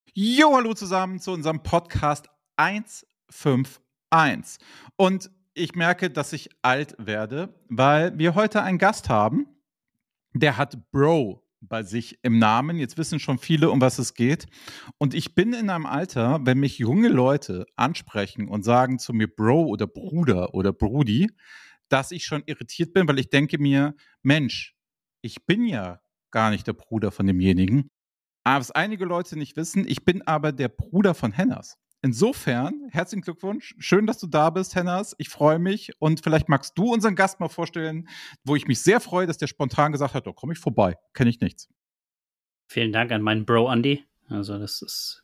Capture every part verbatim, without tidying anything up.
Jo, hallo zusammen zu unserem Podcast eins fünf eins. Und ich merke, dass ich alt werde, weil wir heute einen Gast haben, der hat Bro bei sich im Namen. Jetzt wissen schon viele, um was es geht. Und ich bin in einem Alter, wenn mich junge Leute ansprechen und sagen zu mir Bro oder Bruder oder Brudi, dass ich schon irritiert bin, weil ich denke mir, Mensch, ich bin ja gar nicht der Bruder von demjenigen. Aber was einige Leute nicht wissen, ich bin aber der Bruder von Hennas. Insofern, herzlichen Glückwunsch. Schön, dass du da bist, Hennas. Ich freue mich. Und vielleicht magst du unseren Gast mal vorstellen, wo ich mich sehr freue, dass der spontan gesagt hat, da komme ich vorbei. Kenne ich nichts. Vielen Dank an meinen Bro Andy. Also das ist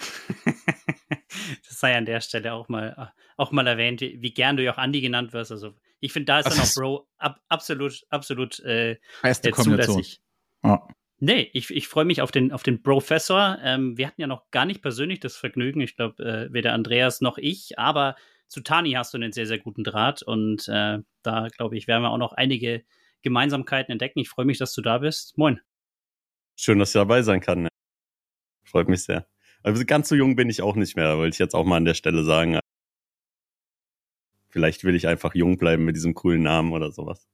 das sei an der Stelle auch mal, auch mal erwähnt, wie, wie gern du ja auch Andy genannt wirst. Also ich finde, da ist Das dann auch ist Bro ab, absolut, absolut äh, beste äh, Kombination. zulässig. Ja. Nee, ich, ich freue mich auf den, auf den Professor. Ähm, wir hatten ja noch gar nicht persönlich das Vergnügen. Ich glaube, äh, weder Andreas noch ich. Aber zu Tani hast du einen sehr, sehr guten Draht. Und äh, da, glaube ich, werden wir auch noch einige Gemeinsamkeiten entdecken. Ich freue mich, dass du da bist. Moin. Schön, dass ich dabei sein kann. Freut mich sehr. Also ganz so jung bin ich auch nicht mehr, wollte ich jetzt auch mal an der Stelle sagen. Vielleicht will ich einfach jung bleiben mit diesem coolen Namen oder sowas.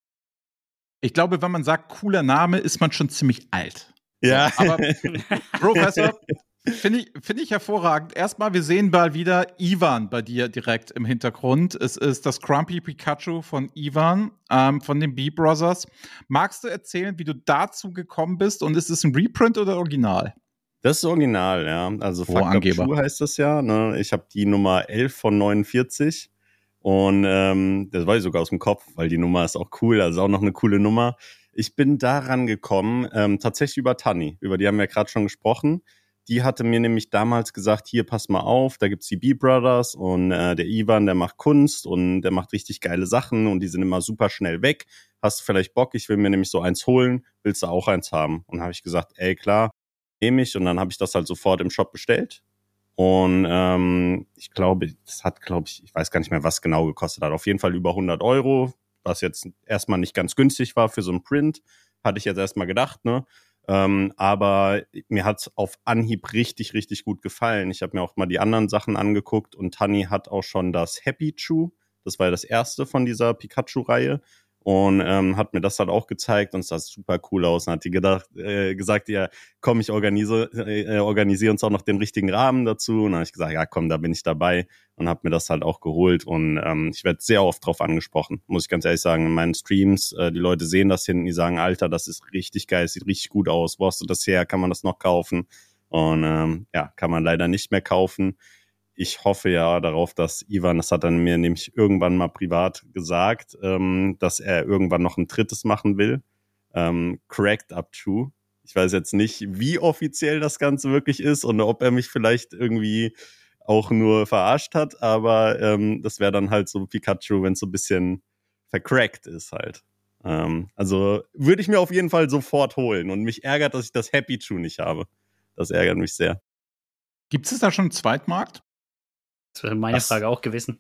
Ich glaube, wenn man sagt, cooler Name, ist man schon ziemlich alt. Ja. So, aber Professor, finde ich, find ich hervorragend. Erstmal, wir sehen bald wieder Ivan bei dir direkt im Hintergrund. Es ist das Grumpy Pikachu von Ivan, ähm, von den Bee Brothers. Magst du erzählen, wie du dazu gekommen bist? Und ist es ein Reprint oder Original? Das ist Original, ja. Also Oh, Fucked Up Angeber. True heißt das ja. Ne? Ich habe die Nummer elf von neunundvierzig. Und ähm, das weiß ich sogar aus dem Kopf, weil die Nummer ist auch cool. Also auch noch eine coole Nummer. Ich bin daran gekommen, ähm, tatsächlich über Tani. Über die haben wir gerade schon gesprochen. Die hatte mir nämlich damals gesagt, hier, pass mal auf, da gibt's die Bee Brothers und äh, der Ivan, der macht Kunst und der macht richtig geile Sachen und die sind immer super schnell weg. Hast du vielleicht Bock? Ich will mir nämlich so eins holen. Willst du auch eins haben? Und habe ich gesagt, ey, klar, nehme ich. Und dann habe ich das halt sofort im Shop bestellt. Und ähm, ich glaube, das hat, glaube ich, ich weiß gar nicht mehr, was genau gekostet hat. Auf jeden Fall über hundert Euro, was jetzt erstmal nicht ganz günstig war für so einen Print. Hatte ich jetzt erstmal gedacht, ne? Ähm, aber mir hat's auf Anhieb richtig, richtig gut gefallen. Ich habe mir auch mal die anderen Sachen angeguckt und Tani hat auch schon das Happy Chew. Das war ja das erste von dieser Pikachu-Reihe. Und ähm, hat mir das halt auch gezeigt und es sah super cool aus. Und hat die gedacht, äh, gesagt, ja, komm, ich organisiere äh, organisiere uns auch noch den richtigen Rahmen dazu. Und dann habe ich gesagt, ja, komm, da bin ich dabei und habe mir das halt auch geholt. Und ähm, ich werde sehr oft drauf angesprochen, muss ich ganz ehrlich sagen. In meinen Streams, äh, die Leute sehen das hinten, die sagen, Alter, das ist richtig geil, sieht richtig gut aus. Wo hast du das her? Kann man das noch kaufen? Und ähm, ja, kann man leider nicht mehr kaufen. Ich hoffe ja darauf, dass Ivan, das hat er mir nämlich irgendwann mal privat gesagt, ähm, dass er irgendwann noch ein drittes machen will. Ähm, Cracked Up True. Ich weiß jetzt nicht, wie offiziell das Ganze wirklich ist und ob er mich vielleicht irgendwie auch nur verarscht hat, aber ähm, das wäre dann halt so Pikachu, wenn es so ein bisschen vercrackt ist halt. Ähm, also würde ich mir auf jeden Fall sofort holen und mich ärgert, dass ich das Happy True nicht habe. Das ärgert mich sehr. Gibt es da schon einen Zweitmarkt? Das wäre meine Das- Frage auch gewesen.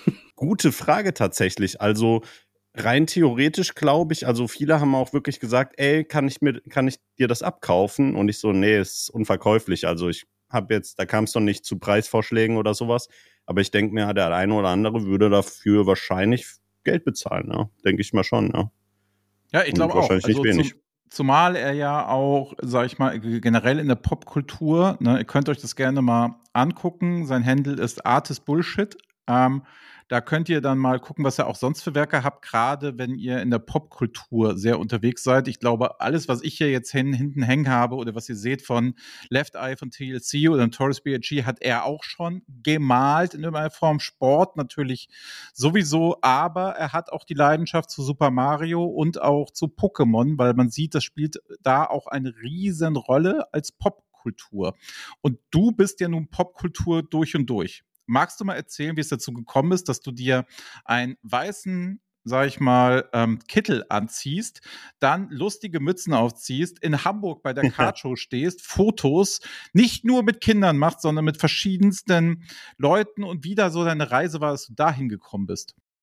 Gute Frage tatsächlich. Also rein theoretisch glaube ich, also viele haben auch wirklich gesagt, ey, kann ich mir, kann ich dir das abkaufen? Und ich so, nee, ist unverkäuflich. Also ich habe jetzt, da kam es noch nicht zu Preisvorschlägen oder sowas. Aber ich denke mir, der eine oder andere würde dafür wahrscheinlich Geld bezahlen, ja. Denke ich mal schon, ja. Ja, ich Und glaube auch. wahrscheinlich nicht wenig. Zum, zumal er ja auch, sag ich mal, g- generell in der Popkultur, ne, ihr könnt euch das gerne mal angucken. Sein Handle ist Artist Bullshit. Ähm, da könnt ihr dann mal gucken, was ihr auch sonst für Werke habt, gerade wenn ihr in der Popkultur sehr unterwegs seid. Ich glaube, alles, was ich hier jetzt hin, hinten hängen habe oder was ihr seht von Left Eye von T L C oder Notorious B I G, hat er auch schon gemalt in irgendeiner Form. Sport natürlich sowieso, aber er hat auch die Leidenschaft zu Super Mario und auch zu Pokémon, weil man sieht, das spielt da auch eine riesen Rolle als Popkultur. Und du bist ja nun Popkultur durch und durch. Magst du mal erzählen, wie es dazu gekommen ist, dass du dir einen weißen, sag ich mal, ähm, Kittel anziehst, dann lustige Mützen aufziehst, in Hamburg bei der Kartshow stehst, Fotos nicht nur mit Kindern machst, sondern mit verschiedensten Leuten und wieder so deine Reise war, dass du dahin gekommen bist?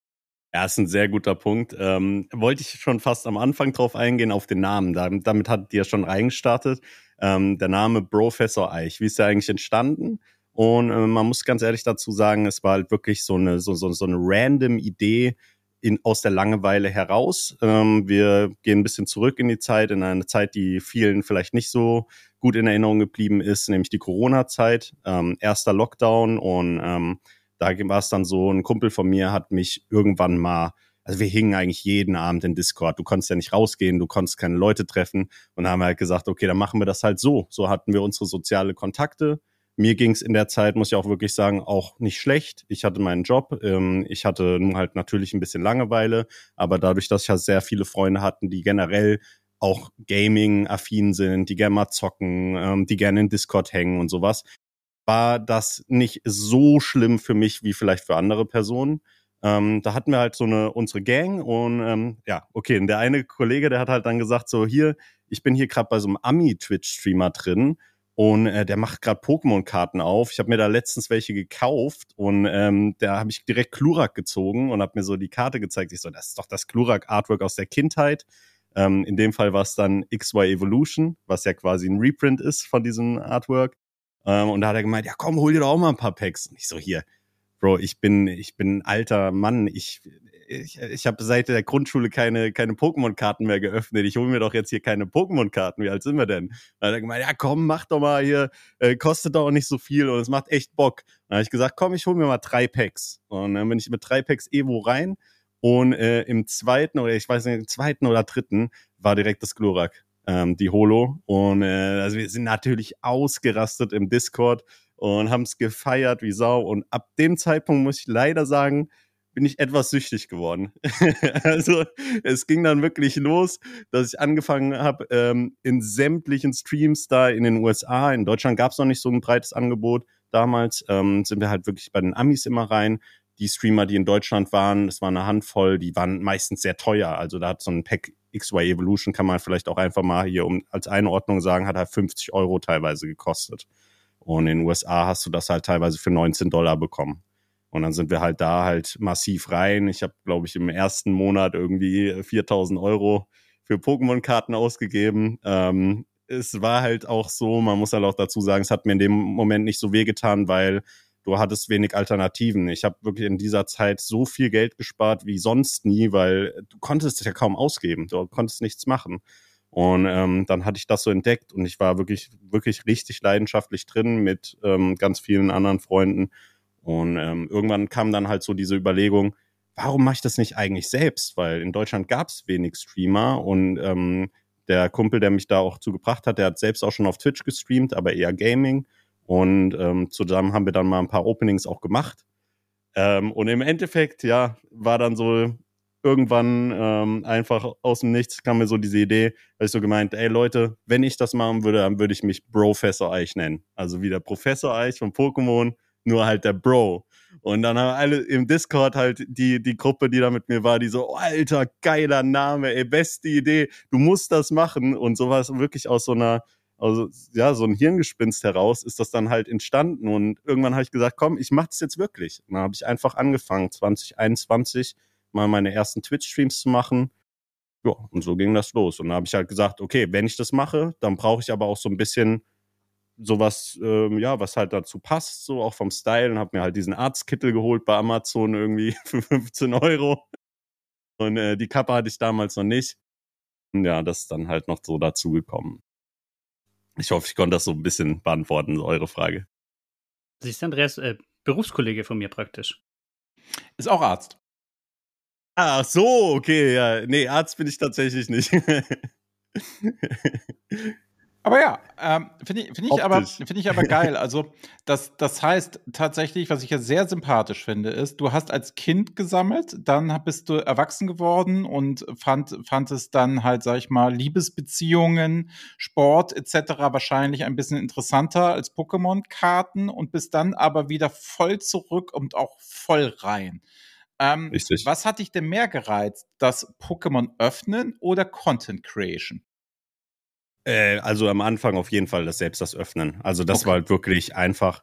Ja, ist ein sehr guter Punkt. Ähm, wollte ich schon fast am Anfang drauf eingehen, auf den Namen. Damit, damit hat ihr schon reingestartet. Ähm, der Name Professor Eich, wie ist der eigentlich entstanden? Und äh, man muss ganz ehrlich dazu sagen, es war halt wirklich so eine, so, so, so eine random Idee in, aus der Langeweile heraus. Ähm, wir gehen ein bisschen zurück in die Zeit, in eine Zeit, die vielen vielleicht nicht so gut in Erinnerung geblieben ist, nämlich die Corona-Zeit, ähm, erster Lockdown und ähm, da war es dann so, ein Kumpel von mir hat mich irgendwann mal, also wir hingen eigentlich jeden Abend in Discord. Du konntest ja nicht rausgehen, du konntest keine Leute treffen. Und da haben wir halt gesagt, okay, dann machen wir das halt so. So hatten wir unsere soziale Kontakte. Mir ging es in der Zeit, muss ich auch wirklich sagen, auch nicht schlecht. Ich hatte meinen Job. Ähm, ich hatte nun halt natürlich ein bisschen Langeweile. Aber dadurch, dass ich ja sehr viele Freunde hatten, die generell auch Gaming-affin sind, die gerne mal zocken, ähm, die gerne in Discord hängen und sowas, war das nicht so schlimm für mich wie vielleicht für andere Personen. Ähm, da hatten wir halt so eine unsere Gang und ähm, ja, okay, und der eine Kollege, der hat halt dann gesagt so, hier, ich bin hier gerade bei so einem Ami-Twitch-Streamer drin und äh, der macht gerade Pokémon-Karten auf. Ich habe mir da letztens welche gekauft und ähm, da habe ich direkt Glurak gezogen und habe mir so die Karte gezeigt. Ich so, das ist doch das Glurak-Artwork aus der Kindheit. Ähm, in dem Fall war es dann X Y Evolution, was ja quasi ein Reprint ist von diesem Artwork. Ähm, und da hat er gemeint, ja komm, hol dir doch auch mal ein paar Packs. Und ich so, hier, Bro, ich bin, ich bin ein alter Mann. Ich, ich, ich habe seit der Grundschule keine, keine Pokémon-Karten mehr geöffnet. Ich hole mir doch jetzt hier keine Pokémon-Karten. Wie alt sind wir denn? Da hat er gemeint, ja komm, mach doch mal hier, äh, kostet doch nicht so viel und es macht echt Bock. Dann habe ich gesagt, komm, ich hole mir mal drei Packs. Und dann bin ich mit drei Packs Evo rein und äh, im zweiten oder ich weiß nicht, im zweiten oder dritten war direkt das Glurak. Ähm, die Holo. Und äh, also wir sind natürlich ausgerastet im Discord und haben es gefeiert wie Sau. Und ab dem Zeitpunkt muss ich leider sagen, bin ich etwas süchtig geworden. Also es ging dann wirklich los, dass ich angefangen habe, ähm, in sämtlichen Streams da in den U S A, in Deutschland gab es noch nicht so ein breites Angebot damals, ähm, sind wir halt wirklich bei den Amis immer rein. Die Streamer, die in Deutschland waren, das war eine Handvoll, die waren meistens sehr teuer. Also da hat so ein Pack X Y Evolution, kann man vielleicht auch einfach mal hier um als Einordnung sagen, hat halt fünfzig Euro teilweise gekostet. Und in den U S A hast du das halt teilweise für neunzehn Dollar bekommen. Und dann sind wir halt da halt massiv rein. Ich habe, glaube ich, im ersten Monat irgendwie viertausend Euro für Pokémon-Karten ausgegeben. Ähm, es war halt auch so, man muss halt auch dazu sagen, es hat mir in dem Moment nicht so wehgetan, weil du hattest wenig Alternativen. Ich habe wirklich in dieser Zeit so viel Geld gespart wie sonst nie, weil du konntest es ja kaum ausgeben. Du konntest nichts machen. Und ähm, dann hatte ich das so entdeckt und ich war wirklich, wirklich richtig leidenschaftlich drin mit ähm, ganz vielen anderen Freunden. Und ähm, irgendwann kam dann halt so diese Überlegung, warum mache ich das nicht eigentlich selbst? Weil in Deutschland gab es wenig Streamer und ähm, der Kumpel, der mich da auch zugebracht hat, der hat selbst auch schon auf Twitch gestreamt, aber eher Gaming. Und ähm, zusammen haben wir dann mal ein paar Openings auch gemacht. Ähm, und im Endeffekt, ja, war dann so irgendwann ähm, einfach aus dem Nichts kam mir so diese Idee, weil ich so gemeint, ey Leute, wenn ich das machen würde, dann würde ich mich Professor Eich nennen. Also wie der Professor Eich von Pokémon, nur halt der Bro. Und dann haben alle im Discord halt die, die Gruppe, die da mit mir war, die so, oh, alter, geiler Name, ey, beste Idee, du musst das machen. Und sowas wirklich aus so einer, also ja, so ein Hirngespinst heraus ist das dann halt entstanden. Und irgendwann habe ich gesagt, komm, ich mach das jetzt wirklich. Und dann habe ich einfach angefangen, zwanzig einundzwanzig mal meine ersten Twitch-Streams zu machen. Ja, und so ging das los. Und dann habe ich halt gesagt, okay, wenn ich das mache, dann brauche ich aber auch so ein bisschen sowas, ähm, ja, was halt dazu passt, so auch vom Style. Und habe mir halt diesen Arztkittel geholt bei Amazon irgendwie für fünfzehn Euro. Und äh, die Kappe hatte ich damals noch nicht. Und ja, das ist dann halt noch so dazugekommen. Ich hoffe, ich konnte das so ein bisschen beantworten, so eure Frage. Siehst du, Andreas, äh, Berufskollege von mir praktisch. Ist auch Arzt. Ach so, okay, ja. Nee, Arzt bin ich tatsächlich nicht. Aber ja, ähm, finde ich, find ich, aber, find ich aber geil. Also, das, das heißt tatsächlich, was ich ja sehr sympathisch finde, ist, du hast als Kind gesammelt, dann bist du erwachsen geworden und fand, fand es dann halt, sag ich mal, Liebesbeziehungen, Sport et cetera wahrscheinlich ein bisschen interessanter als Pokémon-Karten und bist dann aber wieder voll zurück und auch voll rein. Ähm, Richtig. Was hat dich denn mehr gereizt? Das Pokémon öffnen oder Content Creation? Äh, also am Anfang auf jeden Fall das selbst das Öffnen. Also das Okay. war halt wirklich einfach,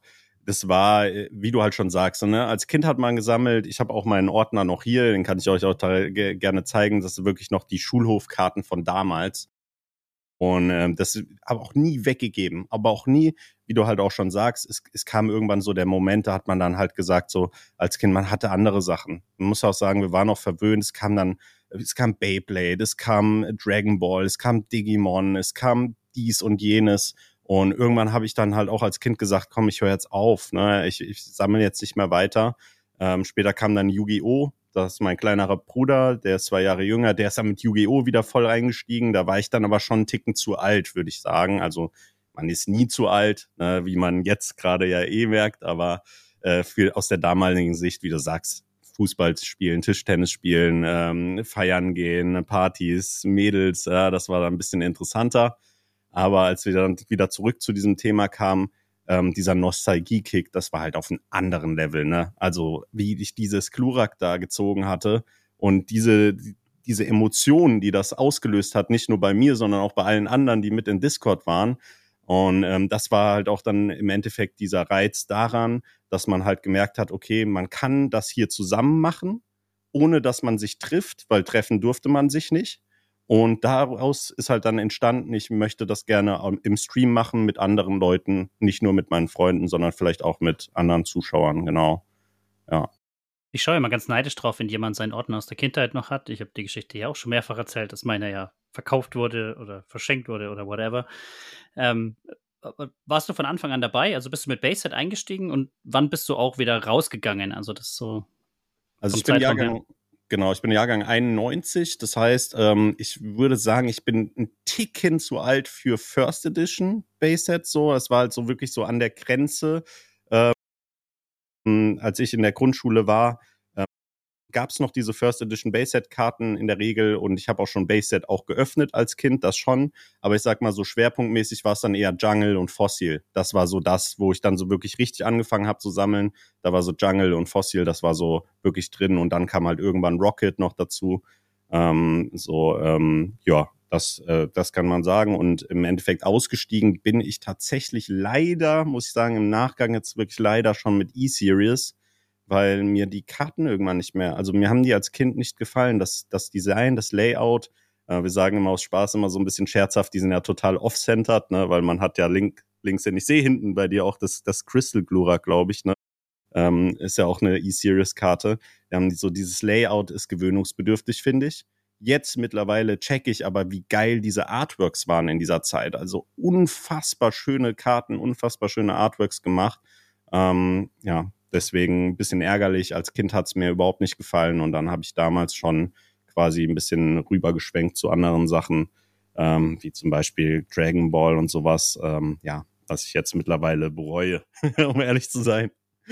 das war, wie du halt schon sagst, ne? Als Kind hat man gesammelt, ich habe auch meinen Ordner noch hier, den kann ich euch auch da gerne zeigen, das sind wirklich noch die Schulhofkarten von damals. Und ähm, das habe auch nie weggegeben, aber auch nie, wie du halt auch schon sagst, es, es kam irgendwann so der Moment, da hat man dann halt gesagt, so als Kind, man hatte andere Sachen. Man muss auch sagen, wir waren auch verwöhnt, es kam dann, es kam Beyblade, es kam Dragon Ball, es kam Digimon, es kam dies und jenes. Und irgendwann habe ich dann halt auch als Kind gesagt, komm, ich höre jetzt auf, ne? ich, ich sammle jetzt nicht mehr weiter. Ähm, später kam dann Yu-Gi-Oh!, das ist mein kleinerer Bruder, der ist zwei Jahre jünger, der ist dann mit Yu-Gi-Oh! Wieder voll reingestiegen. Da war ich dann aber schon einen Ticken zu alt, würde ich sagen. Also man ist nie zu alt, ne, wie man jetzt gerade ja eh merkt, aber äh, für, aus der damaligen Sicht, wie du sagst, Fußball spielen, Tischtennis spielen, ähm, feiern gehen, Partys, Mädels, ja, das war dann ein bisschen interessanter. Aber als wir dann wieder zurück zu diesem Thema kamen, Ähm, dieser Nostalgie-Kick, das war halt auf einem anderen Level, ne? Also, wie ich dieses Glurak da gezogen hatte und diese, diese Emotionen, die das ausgelöst hat, nicht nur bei mir, sondern auch bei allen anderen, die mit in Discord waren. Und ähm, das war halt auch dann im Endeffekt dieser Reiz daran, dass man halt gemerkt hat, okay, man kann das hier zusammen machen, ohne dass man sich trifft, weil treffen durfte man sich nicht. Und daraus ist halt dann entstanden, ich möchte das gerne im Stream machen mit anderen Leuten, nicht nur mit meinen Freunden, sondern vielleicht auch mit anderen Zuschauern, genau. Ja. Ich schaue immer ganz neidisch drauf, wenn jemand seinen Ordner aus der Kindheit noch hat. Ich habe die Geschichte ja auch schon mehrfach erzählt, dass meiner ja verkauft wurde oder verschenkt wurde oder whatever. Ähm, warst du von Anfang an dabei? Also bist du mit Baseset eingestiegen und wann bist du auch wieder rausgegangen? Also das ist so. Also ich bin Jahrgang, genau, ich bin Jahrgang einundneunzig. Das heißt, ähm, ich würde sagen, ich bin ein Ticken zu alt für First Edition Baseset. So, es war halt so wirklich so an der Grenze. Ähm, als ich in der Grundschule war, ähm, gab es noch diese First Edition Baseset-Karten in der Regel und ich habe auch schon Baseset auch geöffnet als Kind, das schon. Aber ich sag mal, so schwerpunktmäßig war es dann eher Jungle und Fossil. Das war so das, wo ich dann so wirklich richtig angefangen habe zu sammeln. Da war so Jungle und Fossil, das war so wirklich drin und dann kam halt irgendwann Rocket noch dazu. Ähm, so, ähm, ja, das, äh, das kann man sagen. Und im Endeffekt ausgestiegen bin ich tatsächlich leider, muss ich sagen, im Nachgang jetzt wirklich leider schon mit E-Series, weil mir die Karten irgendwann nicht mehr, also mir haben die als Kind nicht gefallen, das, das Design, das Layout, äh, wir sagen immer aus Spaß immer so ein bisschen scherzhaft, die sind ja total off-centered, ne, weil man hat ja link, links, denn ich sehe hinten bei dir auch das, das Crystal Glurak, glaube ich, ne, ähm, ist ja auch eine E-Series-Karte, wir haben so dieses Layout ist gewöhnungsbedürftig, finde ich. Jetzt mittlerweile checke ich aber, wie geil diese Artworks waren in dieser Zeit, also unfassbar schöne Karten, unfassbar schöne Artworks gemacht, ähm, ja, deswegen ein bisschen ärgerlich. Als Kind hat es mir überhaupt nicht gefallen und dann habe ich damals schon quasi ein bisschen rübergeschwenkt zu anderen Sachen, ähm, wie zum Beispiel Dragon Ball und sowas. Ähm, ja, was ich jetzt mittlerweile bereue, um ehrlich zu sein.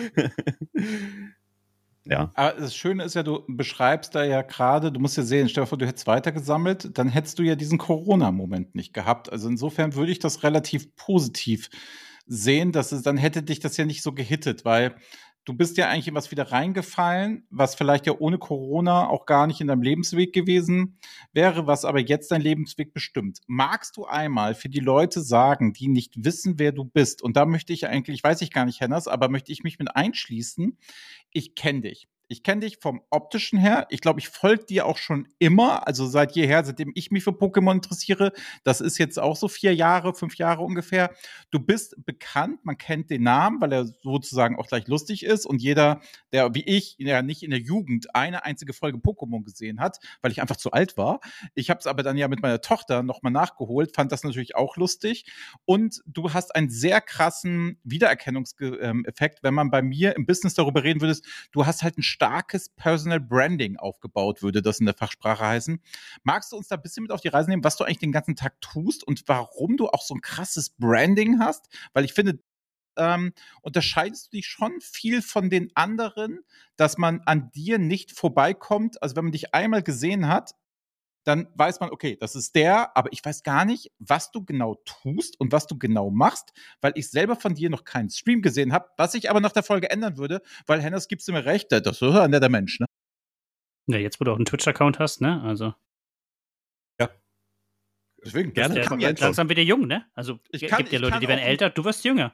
Ja. Aber das Schöne ist ja, du beschreibst da ja gerade, du musst ja sehen, stell dir vor, du hättest weitergesammelt, dann hättest du ja diesen Corona-Moment nicht gehabt. Also insofern würde ich das relativ positiv sehen, dass es, dann hätte dich das ja nicht so gehittet, weil du bist ja eigentlich in was wieder reingefallen, was vielleicht ja ohne Corona auch gar nicht in deinem Lebensweg gewesen wäre, was aber jetzt dein Lebensweg bestimmt. Magst du einmal für die Leute sagen, die nicht wissen, wer du bist, und da möchte ich eigentlich, weiß ich gar nicht, Hennas, aber möchte ich mich mit einschließen, ich kenne dich. Ich kenne dich vom Optischen her. Ich glaube, ich folge dir auch schon immer, also seit jeher, seitdem ich mich für Pokémon interessiere. Das ist jetzt auch so vier Jahre, fünf Jahre ungefähr. Du bist bekannt, man kennt den Namen, weil er sozusagen auch gleich lustig ist. Und jeder, der wie ich ja nicht in der Jugend eine einzige Folge Pokémon gesehen hat, weil ich einfach zu alt war. Ich habe es aber dann ja mit meiner Tochter nochmal nachgeholt, fand das natürlich auch lustig. Und du hast einen sehr krassen Wiedererkennungseffekt, wenn man bei mir im Business darüber reden würde, du hast halt ein starkes Personal Branding aufgebaut, würde das in der Fachsprache heißen. Magst du uns da ein bisschen mit auf die Reise nehmen, was du eigentlich den ganzen Tag tust und warum du auch so ein krasses Branding hast? Weil ich finde, ähm, unterscheidest du dich schon viel von den anderen, dass man an dir nicht vorbeikommt. Also wenn man dich einmal gesehen hat, dann weiß man, okay, das ist der, aber ich weiß gar nicht, was du genau tust und was du genau machst, weil ich selber von dir noch keinen Stream gesehen habe, was ich aber nach der Folge ändern würde, weil Hennes, gibst du mir recht, das ist ein netter Mensch, ne? Ja, jetzt, wo du auch einen Twitch-Account hast, ne? Also. Ja. Deswegen, gerne. Das kann jetzt langsam wieder jung, ne? Also, ich es kann, gibt ja ich Leute, kann die werden auch, älter, du wirst jünger.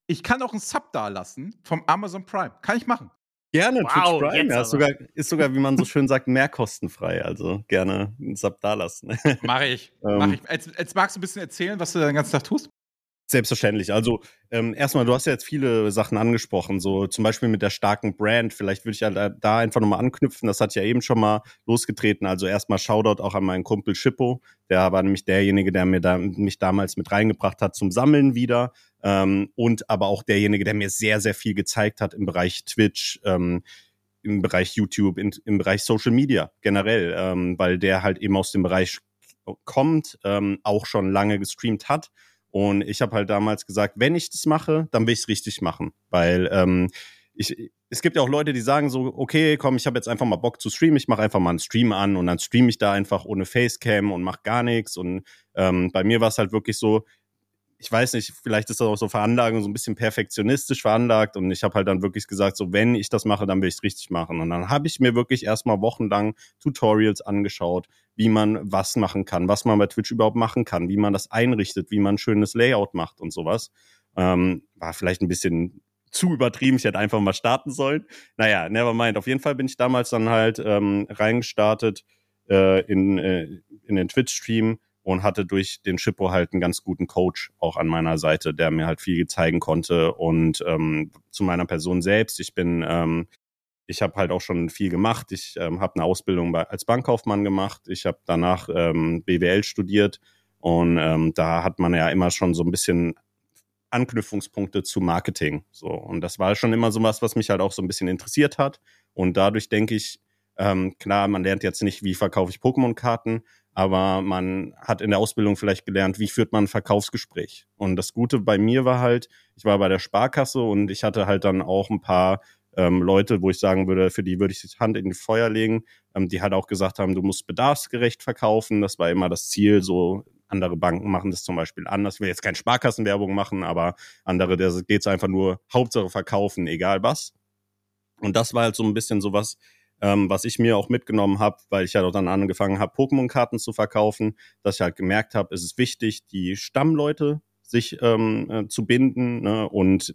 Ich kann auch einen Sub da lassen vom Amazon Prime. Kann ich machen. Gerne, Wow, Twitch Prime. jetzt Ja, ist, aber. sogar, ist sogar, wie man so schön sagt, mehrkostenfrei. Also gerne einen Sub da lassen. Mache ich. Ähm, Mach ich. Jetzt, jetzt magst du ein bisschen erzählen, was du den ganzen Tag tust? Selbstverständlich. Also ähm, erstmal, du hast ja jetzt viele Sachen angesprochen, so zum Beispiel mit der starken Brand. Vielleicht würde ich ja da, da einfach nochmal anknüpfen. Das hat ja eben schon mal losgetreten. Also erstmal Shoutout auch an meinen Kumpel Schippo. Der war nämlich derjenige, der mir da, mich damals mit reingebracht hat zum Sammeln wieder. Ähm, und aber auch derjenige, der mir sehr, sehr viel gezeigt hat im Bereich Twitch, ähm, im Bereich YouTube, in, im Bereich Social Media generell, ähm, weil der halt eben aus dem Bereich kommt, ähm, auch schon lange gestreamt hat. Und ich habe halt damals gesagt, wenn ich das mache, dann will ich es richtig machen. Weil ähm, ich, es gibt ja auch Leute, die sagen so, okay, komm, ich habe jetzt einfach mal Bock zu streamen, ich mache einfach mal einen Stream an und dann streame ich da einfach ohne Facecam und mache gar nichts. Und ähm, bei mir war es halt wirklich so, ich weiß nicht, vielleicht ist das auch so Veranlagung, so ein bisschen perfektionistisch veranlagt und ich habe halt dann wirklich gesagt, so wenn ich das mache, dann will ich es richtig machen. Und dann habe ich mir wirklich erstmal wochenlang Tutorials angeschaut, wie man was machen kann, was man bei Twitch überhaupt machen kann, wie man das einrichtet, wie man ein schönes Layout macht und sowas. Ähm, war vielleicht ein bisschen zu übertrieben, ich hätte einfach mal starten sollen. Naja, never mind. Auf jeden Fall bin ich damals dann halt ähm, reingestartet äh, in, äh, in den Twitch-Stream und hatte durch den Schippo halt einen ganz guten Coach auch an meiner Seite, der mir halt viel zeigen konnte. Und ähm, zu meiner Person selbst, ich bin, ähm, ich habe halt auch schon viel gemacht. Ich ähm, habe eine Ausbildung bei, als Bankkaufmann gemacht. Ich habe danach ähm, B W L studiert und ähm, da hat man ja immer schon so ein bisschen Anknüpfungspunkte zu Marketing. So. Und das war schon immer so was, was mich halt auch so ein bisschen interessiert hat. Und dadurch denke ich, ähm, klar, man lernt jetzt nicht, wie verkaufe ich Pokémon-Karten, aber man hat in der Ausbildung vielleicht gelernt, wie führt man ein Verkaufsgespräch. Und das Gute bei mir war halt, ich war bei der Sparkasse und ich hatte halt dann auch ein paar ähm, Leute, wo ich sagen würde, für die würde ich die Hand in die Feuer legen, ähm, die halt auch gesagt haben, du musst bedarfsgerecht verkaufen. Das war immer das Ziel, so andere Banken machen das zum Beispiel anders. Ich will jetzt keine Sparkassenwerbung machen, aber andere, da geht es einfach nur Hauptsache verkaufen, egal was. Und das war halt so ein bisschen sowas, ähm, was ich mir auch mitgenommen habe, weil ich ja halt dann angefangen habe, Pokémon-Karten zu verkaufen, dass ich halt gemerkt habe, es ist wichtig, die Stammleute sich ähm, äh, zu binden, ne, und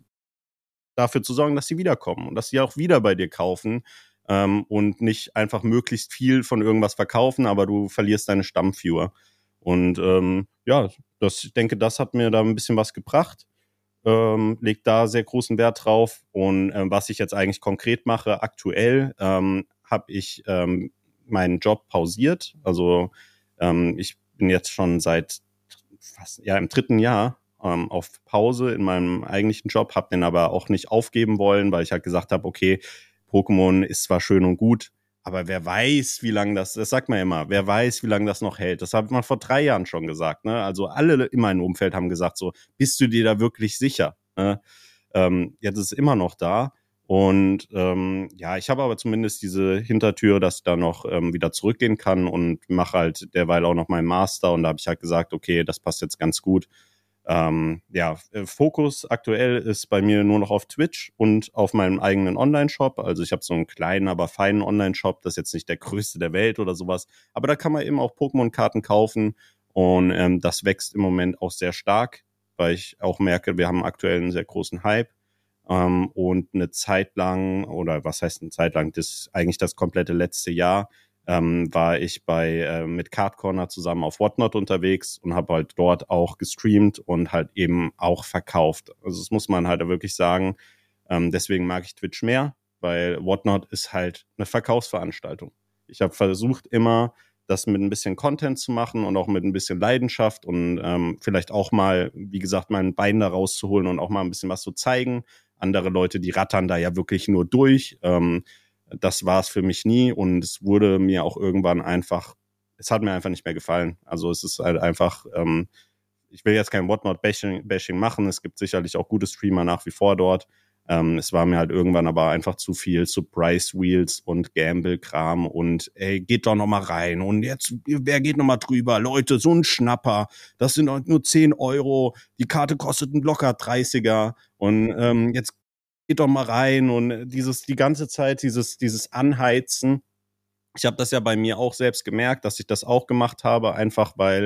dafür zu sorgen, dass sie wiederkommen und dass sie auch wieder bei dir kaufen ähm, und nicht einfach möglichst viel von irgendwas verkaufen, aber du verlierst deine Stammviewer. Und ähm, ja, das, ich denke, das hat mir da ein bisschen was gebracht. Ähm, legt da sehr großen Wert drauf. Und ähm, was ich jetzt eigentlich konkret mache, aktuell ähm, habe ich ähm, meinen Job pausiert. Also ähm, ich bin jetzt schon seit fast ja im dritten Jahr ähm, auf Pause in meinem eigentlichen Job, habe den aber auch nicht aufgeben wollen, weil ich halt gesagt habe, okay, Pokémon ist zwar schön und gut, aber wer weiß, wie lange das, das sagt man immer, wer weiß, wie lange das noch hält. Das hat man vor drei Jahren schon gesagt. Ne? Also alle in meinem Umfeld haben gesagt so, bist du dir da wirklich sicher? Ne? Ähm, jetzt ist es immer noch da. Und ähm, ja, ich habe aber zumindest diese Hintertür, dass ich da noch ähm, wieder zurückgehen kann und mache halt derweil auch noch meinen Master. Und da habe ich halt gesagt, okay, das passt jetzt ganz gut. Ähm, ja, Fokus aktuell ist bei mir nur noch auf Twitch und auf meinem eigenen Online-Shop. Also ich habe so einen kleinen, aber feinen Online-Shop. Das ist jetzt nicht der größte der Welt oder sowas. Aber da kann man eben auch Pokémon-Karten kaufen. Und ähm, das wächst im Moment auch sehr stark, weil ich auch merke, wir haben aktuell einen sehr großen Hype. Ähm, und eine Zeit lang, oder was heißt eine Zeit lang, das eigentlich das komplette letzte Jahr, ähm, war ich bei äh, mit Card Corner zusammen auf Whatnot unterwegs und habe halt dort auch gestreamt und halt eben auch verkauft. Also das muss man halt wirklich sagen. Ähm, deswegen mag ich Twitch mehr, weil Whatnot ist halt eine Verkaufsveranstaltung. Ich habe versucht immer, das mit ein bisschen Content zu machen und auch mit ein bisschen Leidenschaft und ähm, vielleicht auch mal, wie gesagt, mein Bein da rauszuholen und auch mal ein bisschen was zu zeigen. Andere Leute, die rattern da ja wirklich nur durch. Ähm, das war es für mich nie und es wurde mir auch irgendwann einfach, es hat mir einfach nicht mehr gefallen. Also es ist halt einfach, ähm, ich will jetzt kein Whatnot-Bashing Bashing machen. Es gibt sicherlich auch gute Streamer nach wie vor dort. Ähm, es war mir halt irgendwann aber einfach zu viel Surprise Wheels und Gamble-Kram und ey, geht doch noch mal rein und jetzt, wer geht noch mal drüber? Leute, so ein Schnapper, das sind nur zehn Euro, die Karte kostet ein locker dreißiger und ähm, jetzt geht doch mal rein und dieses, die ganze Zeit dieses, dieses Anheizen. Ich habe das ja bei mir auch selbst gemerkt, dass ich das auch gemacht habe, einfach weil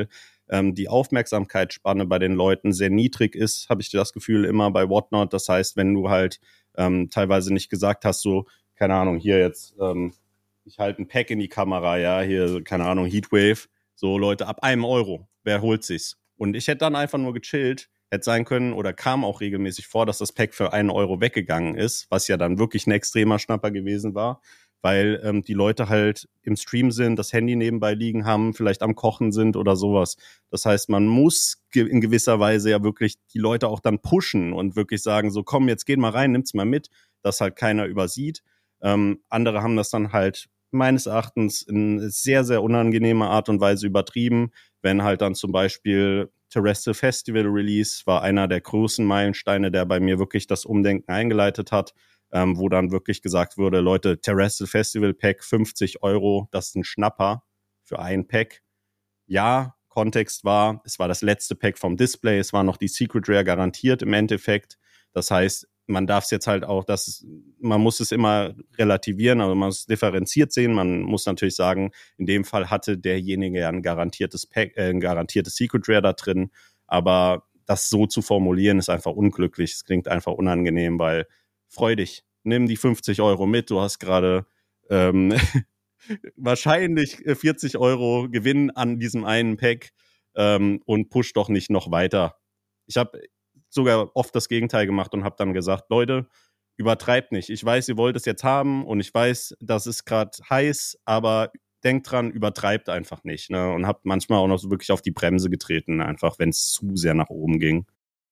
ähm, die Aufmerksamkeitsspanne bei den Leuten sehr niedrig ist, habe ich das Gefühl immer bei Whatnot. Das heißt, wenn du halt ähm, teilweise nicht gesagt hast, so, keine Ahnung, hier jetzt, ähm, ich halte ein Pack in die Kamera, ja, hier, keine Ahnung, Heatwave, so Leute, ab einem Euro, wer holt sich's? Und ich hätte dann einfach nur gechillt, hätte sein können oder kam auch regelmäßig vor, dass das Pack für einen Euro weggegangen ist, was ja dann wirklich ein extremer Schnapper gewesen war, weil ähm, die Leute halt im Stream sind, das Handy nebenbei liegen haben, vielleicht am Kochen sind oder sowas. Das heißt, man muss ge- in gewisser Weise ja wirklich die Leute auch dann pushen und wirklich sagen, so komm, jetzt geht mal rein, nimmt's mal mit, dass halt keiner übersieht. Ähm, andere haben das dann halt meines Erachtens in sehr, sehr unangenehmer Art und Weise übertrieben, wenn halt dann zum Beispiel Terrestrial Festival Release war einer der großen Meilensteine, der bei mir wirklich das Umdenken eingeleitet hat, ähm, wo dann wirklich gesagt wurde, Leute, Terrestrial Festival Pack fünfzig Euro, das ist ein Schnapper für ein Pack. Ja, Kontext war, es war das letzte Pack vom Display, es war noch die Secret Rare garantiert im Endeffekt. Das heißt, man darf es jetzt halt auch, das, man muss es immer relativieren, also man muss es differenziert sehen. Man muss natürlich sagen, in dem Fall hatte derjenige ja ein garantiertes Pack, äh, ein garantiertes Secret Rare da drin, aber das so zu formulieren ist einfach unglücklich. Es klingt einfach unangenehm, weil freu dich, nimm die fünfzig Euro mit. Du hast gerade ähm, wahrscheinlich vierzig Euro Gewinn an diesem einen Pack ähm, und push doch nicht noch weiter. Ich habe sogar oft das Gegenteil gemacht und habe dann gesagt, Leute, übertreibt nicht. Ich weiß, ihr wollt es jetzt haben und ich weiß, das ist gerade heiß, aber denkt dran, übertreibt einfach nicht. Ne? Und habe manchmal auch noch so wirklich auf die Bremse getreten, einfach wenn es zu sehr nach oben ging.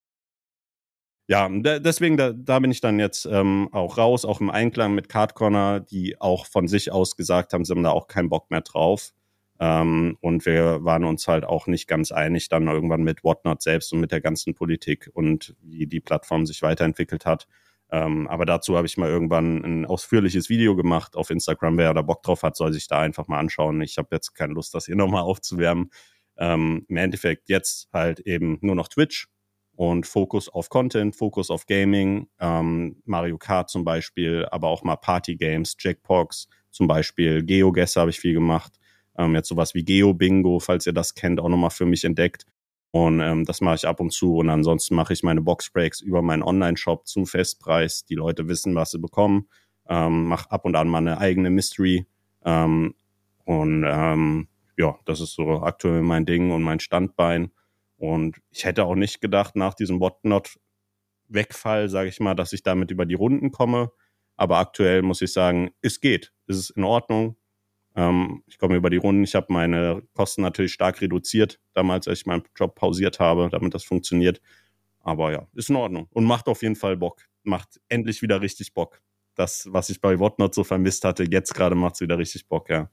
Ja, deswegen, da, da bin ich dann jetzt ähm, auch raus, auch im Einklang mit Card Corner, die auch von sich aus gesagt haben, sie haben da auch keinen Bock mehr drauf. Ähm, und wir waren uns halt auch nicht ganz einig dann irgendwann mit Whatnot selbst und mit der ganzen Politik und wie die Plattform sich weiterentwickelt hat. Ähm, aber dazu habe ich mal irgendwann ein ausführliches Video gemacht auf Instagram. Wer da Bock drauf hat, soll sich da einfach mal anschauen. Ich habe jetzt keine Lust, das hier nochmal aufzuwärmen. Ähm, im Endeffekt jetzt halt eben nur noch Twitch und Fokus auf Content, Fokus auf Gaming, ähm, Mario Kart zum Beispiel, aber auch mal Party-Games, Jackbox zum Beispiel, GeoGuessr habe ich viel gemacht. Ähm, jetzt sowas wie Geo-Bingo, falls ihr das kennt, auch nochmal für mich entdeckt. Und ähm, das mache ich ab und zu. Und ansonsten mache ich meine Boxbreaks über meinen Online-Shop zum Festpreis. Die Leute wissen, was sie bekommen. Ähm, mache ab und an mal eine eigene Mystery. Ähm, und ähm, ja, das ist so aktuell mein Ding und mein Standbein. Und ich hätte auch nicht gedacht, nach diesem Whatnot-Wegfall, sage ich mal, dass ich damit über die Runden komme. Aber aktuell muss ich sagen, es geht. Es ist in Ordnung. Ähm, ich komme über die Runden. Ich habe meine Kosten natürlich stark reduziert, damals, als ich meinen Job pausiert habe, damit das funktioniert. Aber ja, ist in Ordnung. Und macht auf jeden Fall Bock. Macht endlich wieder richtig Bock. Das, was ich bei Whatnot so vermisst hatte, jetzt gerade macht es wieder richtig Bock, ja.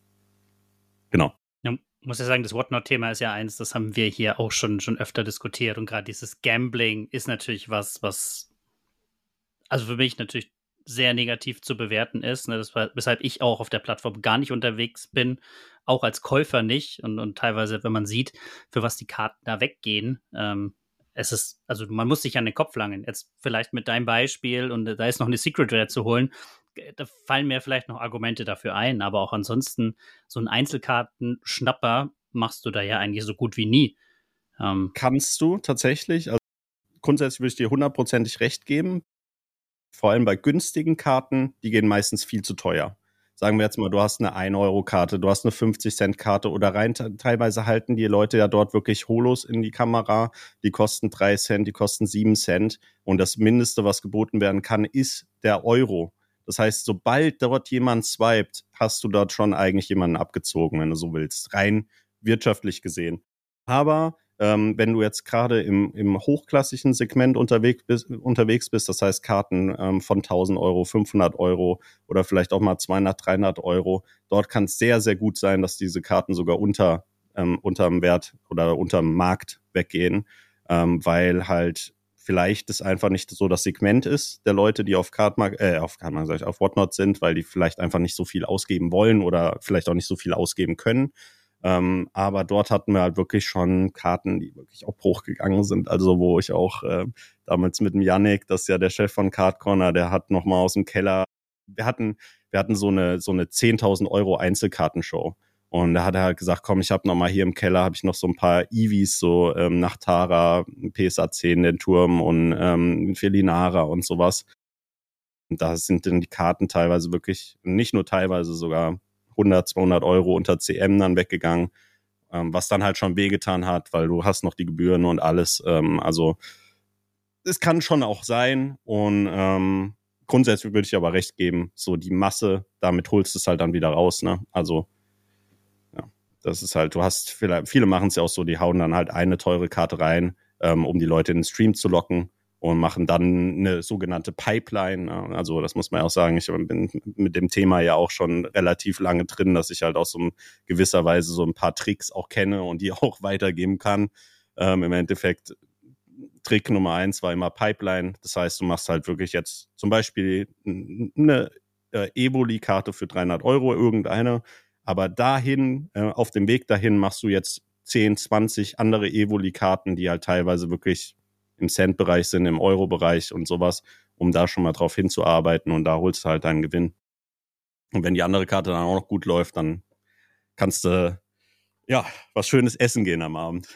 Genau. Ja, muss ja sagen, das Whatnot-Thema ist ja eins, das haben wir hier auch schon, schon öfter diskutiert. Und gerade dieses Gambling ist natürlich was, was also für mich natürlich sehr negativ zu bewerten ist. Ne? Das war, weshalb ich auch auf der Plattform gar nicht unterwegs bin, auch als Käufer nicht. Und, und teilweise, wenn man sieht, für was die Karten da weggehen, ähm, es ist, also man muss sich an den Kopf langen. Jetzt vielleicht mit deinem Beispiel und da ist noch eine Secret Rare zu holen, da fallen mir vielleicht noch Argumente dafür ein, aber auch ansonsten so einen Einzelkarten-Schnapper machst du da ja eigentlich so gut wie nie. Ähm, Kannst du tatsächlich, also grundsätzlich würde ich dir hundertprozentig recht geben, vor allem bei günstigen Karten, die gehen meistens viel zu teuer. Sagen wir jetzt mal, du hast eine ein-Euro-Karte, du hast eine fünfzig-Cent-Karte oder rein teilweise halten die Leute ja dort wirklich Holos in die Kamera, die kosten drei Cent, die kosten sieben Cent und das Mindeste, was geboten werden kann, ist der Euro. Das heißt, sobald dort jemand swiped, hast du dort schon eigentlich jemanden abgezogen, wenn du so willst, rein wirtschaftlich gesehen. Aber ähm, wenn du jetzt gerade im, im hochklassischen Segment unterwegs bist, unterwegs bist, das heißt Karten ähm, von tausend Euro, fünfhundert Euro oder vielleicht auch mal zweihundert, dreihundert Euro, dort kann es sehr, sehr gut sein, dass diese Karten sogar unter ähm, unterm Wert oder unterm Markt weggehen, ähm, weil halt vielleicht es einfach nicht so das Segment ist der Leute, die auf Cardmark, äh, auf Cardmark sag ich, auf Whatnot sind, weil die vielleicht einfach nicht so viel ausgeben wollen oder vielleicht auch nicht so viel ausgeben können. Ähm, aber dort hatten wir halt wirklich schon Karten, die wirklich auch hochgegangen sind. Also wo ich auch äh, damals mit dem Yannick, das ist ja der Chef von Card Corner, der hat nochmal aus dem Keller, wir hatten, wir hatten so eine so eine zehntausend Euro Einzelkartenshow. Und da hat er halt gesagt, komm, ich habe noch mal hier im Keller, habe ich noch so ein paar Eevees, so ähm, Nachtara, P S A zehn, den Turm und ähm, Felinara und sowas. Und da sind dann die Karten teilweise wirklich, nicht nur teilweise, sogar hundert, zweihundert Euro unter C M dann weggegangen, ähm, was dann halt schon wehgetan hat, weil du hast noch die Gebühren und alles. Ähm, also es kann schon auch sein und ähm, grundsätzlich würde ich aber recht geben, so die Masse, damit holst du es halt dann wieder raus, ne? Also das ist halt, du hast, viele, viele machen es ja auch so, die hauen dann halt eine teure Karte rein, ähm, um die Leute in den Stream zu locken und machen dann eine sogenannte Pipeline. Also das muss man ja auch sagen, ich bin mit dem Thema ja auch schon relativ lange drin, dass ich halt auch so in gewisser Weise so ein paar Tricks auch kenne und die auch weitergeben kann. Ähm, im Endeffekt, Trick Nummer eins war immer Pipeline. Das heißt, du machst halt wirklich jetzt zum Beispiel eine äh, Evoli-Karte für dreihundert Euro, irgendeine. Aber dahin, äh, auf dem Weg dahin machst du jetzt zehn, zwanzig andere Evoli-Karten, die halt teilweise wirklich im Cent-Bereich sind, im Euro-Bereich und sowas, um da schon mal drauf hinzuarbeiten und da holst du halt deinen Gewinn. Und wenn die andere Karte dann auch noch gut läuft, dann kannst du, ja, was Schönes essen gehen am Abend.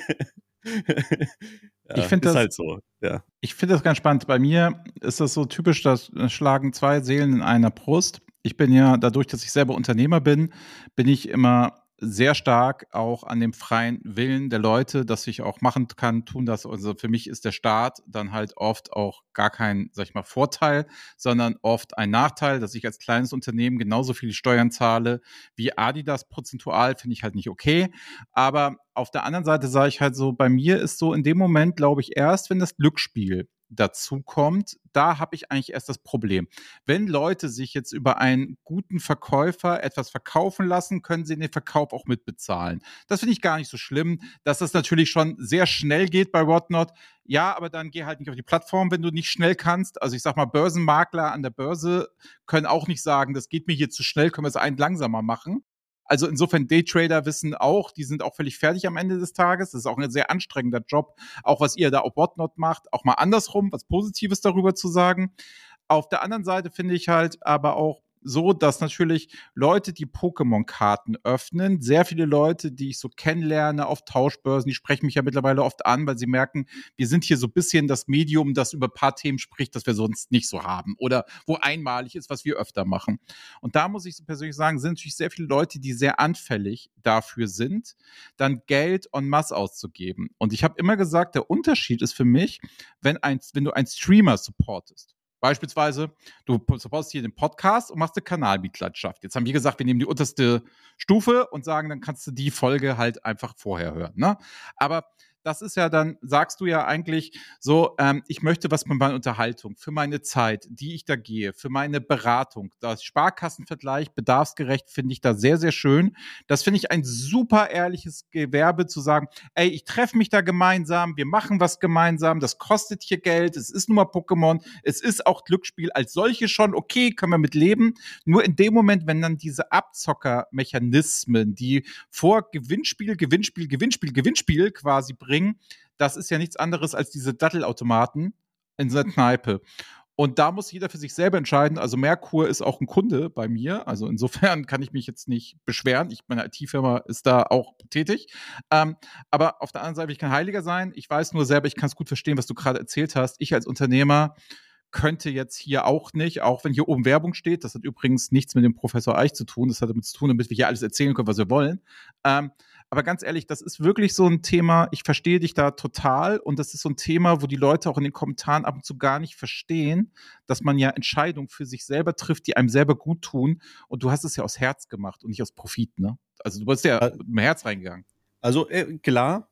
Ja, ich finde das halt so, ja. Ich finde das ganz spannend. Bei mir ist das so typisch, dass schlagen zwei Seelen in einer Brust. Ich bin ja, dadurch, dass ich selber Unternehmer bin, bin ich immer sehr stark auch an dem freien Willen der Leute, dass ich auch machen kann, tun das. Also für mich ist der Staat dann halt oft auch gar kein, sag ich mal, Vorteil, sondern oft ein Nachteil, dass ich als kleines Unternehmen genauso viele Steuern zahle wie Adidas prozentual, finde ich halt nicht okay. Aber auf der anderen Seite sage ich halt so, bei mir ist so in dem Moment, glaube ich, erst, wenn das Glücksspiel dazu kommt, da habe ich eigentlich erst das Problem. Wenn Leute sich jetzt über einen guten Verkäufer etwas verkaufen lassen, können sie den Verkauf auch mitbezahlen. Das finde ich gar nicht so schlimm, dass das natürlich schon sehr schnell geht bei Whatnot. Ja, aber dann geh halt nicht auf die Plattform, wenn du nicht schnell kannst. Also ich sag mal, Börsenmakler an der Börse können auch nicht sagen, das geht mir hier zu schnell, können wir es einen langsamer machen. Also insofern, Daytrader wissen auch, die sind auch völlig fertig am Ende des Tages. Das ist auch ein sehr anstrengender Job, auch was ihr da auf Whatnot macht, auch mal andersrum, was Positives darüber zu sagen. Auf der anderen Seite finde ich halt aber auch so, dass natürlich Leute, die Pokémon-Karten öffnen, sehr viele Leute, die ich so kennenlerne auf Tauschbörsen, die sprechen mich ja mittlerweile oft an, weil sie merken, wir sind hier so ein bisschen das Medium, das über ein paar Themen spricht, das wir sonst nicht so haben oder wo einmalig ist, was wir öfter machen. Und da muss ich so persönlich sagen, sind natürlich sehr viele Leute, die sehr anfällig dafür sind, dann Geld en masse auszugeben. Und ich habe immer gesagt, der Unterschied ist für mich, wenn, ein, wenn du einen Streamer supportest. Beispielsweise, du supportest hier den Podcast und machst eine Kanalmitgliedschaft. Jetzt haben wir gesagt, wir nehmen die unterste Stufe und sagen, dann kannst du die Folge halt einfach vorher hören. Ne? Aber das ist ja dann, sagst du ja eigentlich so, ähm, ich möchte was mit meiner Unterhaltung, für meine Zeit, die ich da gehe, für meine Beratung. Das Sparkassenvergleich, bedarfsgerecht, finde ich da sehr, sehr schön. Das finde ich ein super ehrliches Gewerbe zu sagen, ey, ich treffe mich da gemeinsam, wir machen was gemeinsam, das kostet hier Geld, es ist nun mal Pokémon, es ist auch Glücksspiel als solche schon, okay, können wir mit leben. Nur in dem Moment, wenn dann diese Abzockermechanismen, die vor Gewinnspiel, Gewinnspiel, Gewinnspiel, Gewinnspiel quasi bringen, das ist ja nichts anderes als diese Dattelautomaten in so einer Kneipe. Und da muss jeder für sich selber entscheiden. Also Merkur ist auch ein Kunde bei mir. Also insofern kann ich mich jetzt nicht beschweren. Ich, meine I T-Firma ist da auch tätig. Ähm, aber auf der anderen Seite will ich kein Heiliger sein. Ich weiß nur selber, ich kann es gut verstehen, was du gerade erzählt hast. Ich als Unternehmer könnte jetzt hier auch nicht, auch wenn hier oben Werbung steht, das hat übrigens nichts mit dem Professor Eich zu tun, das hat damit zu tun, damit wir hier alles erzählen können, was wir wollen. Ähm, aber ganz ehrlich, das ist wirklich so ein Thema, ich verstehe dich da total und das ist so ein Thema, wo die Leute auch in den Kommentaren ab und zu gar nicht verstehen, dass man ja Entscheidungen für sich selber trifft, die einem selber gut tun und du hast es ja aus Herz gemacht und nicht aus Profit, ne? Also du bist ja mit dem Herz reingegangen. Also äh, klar,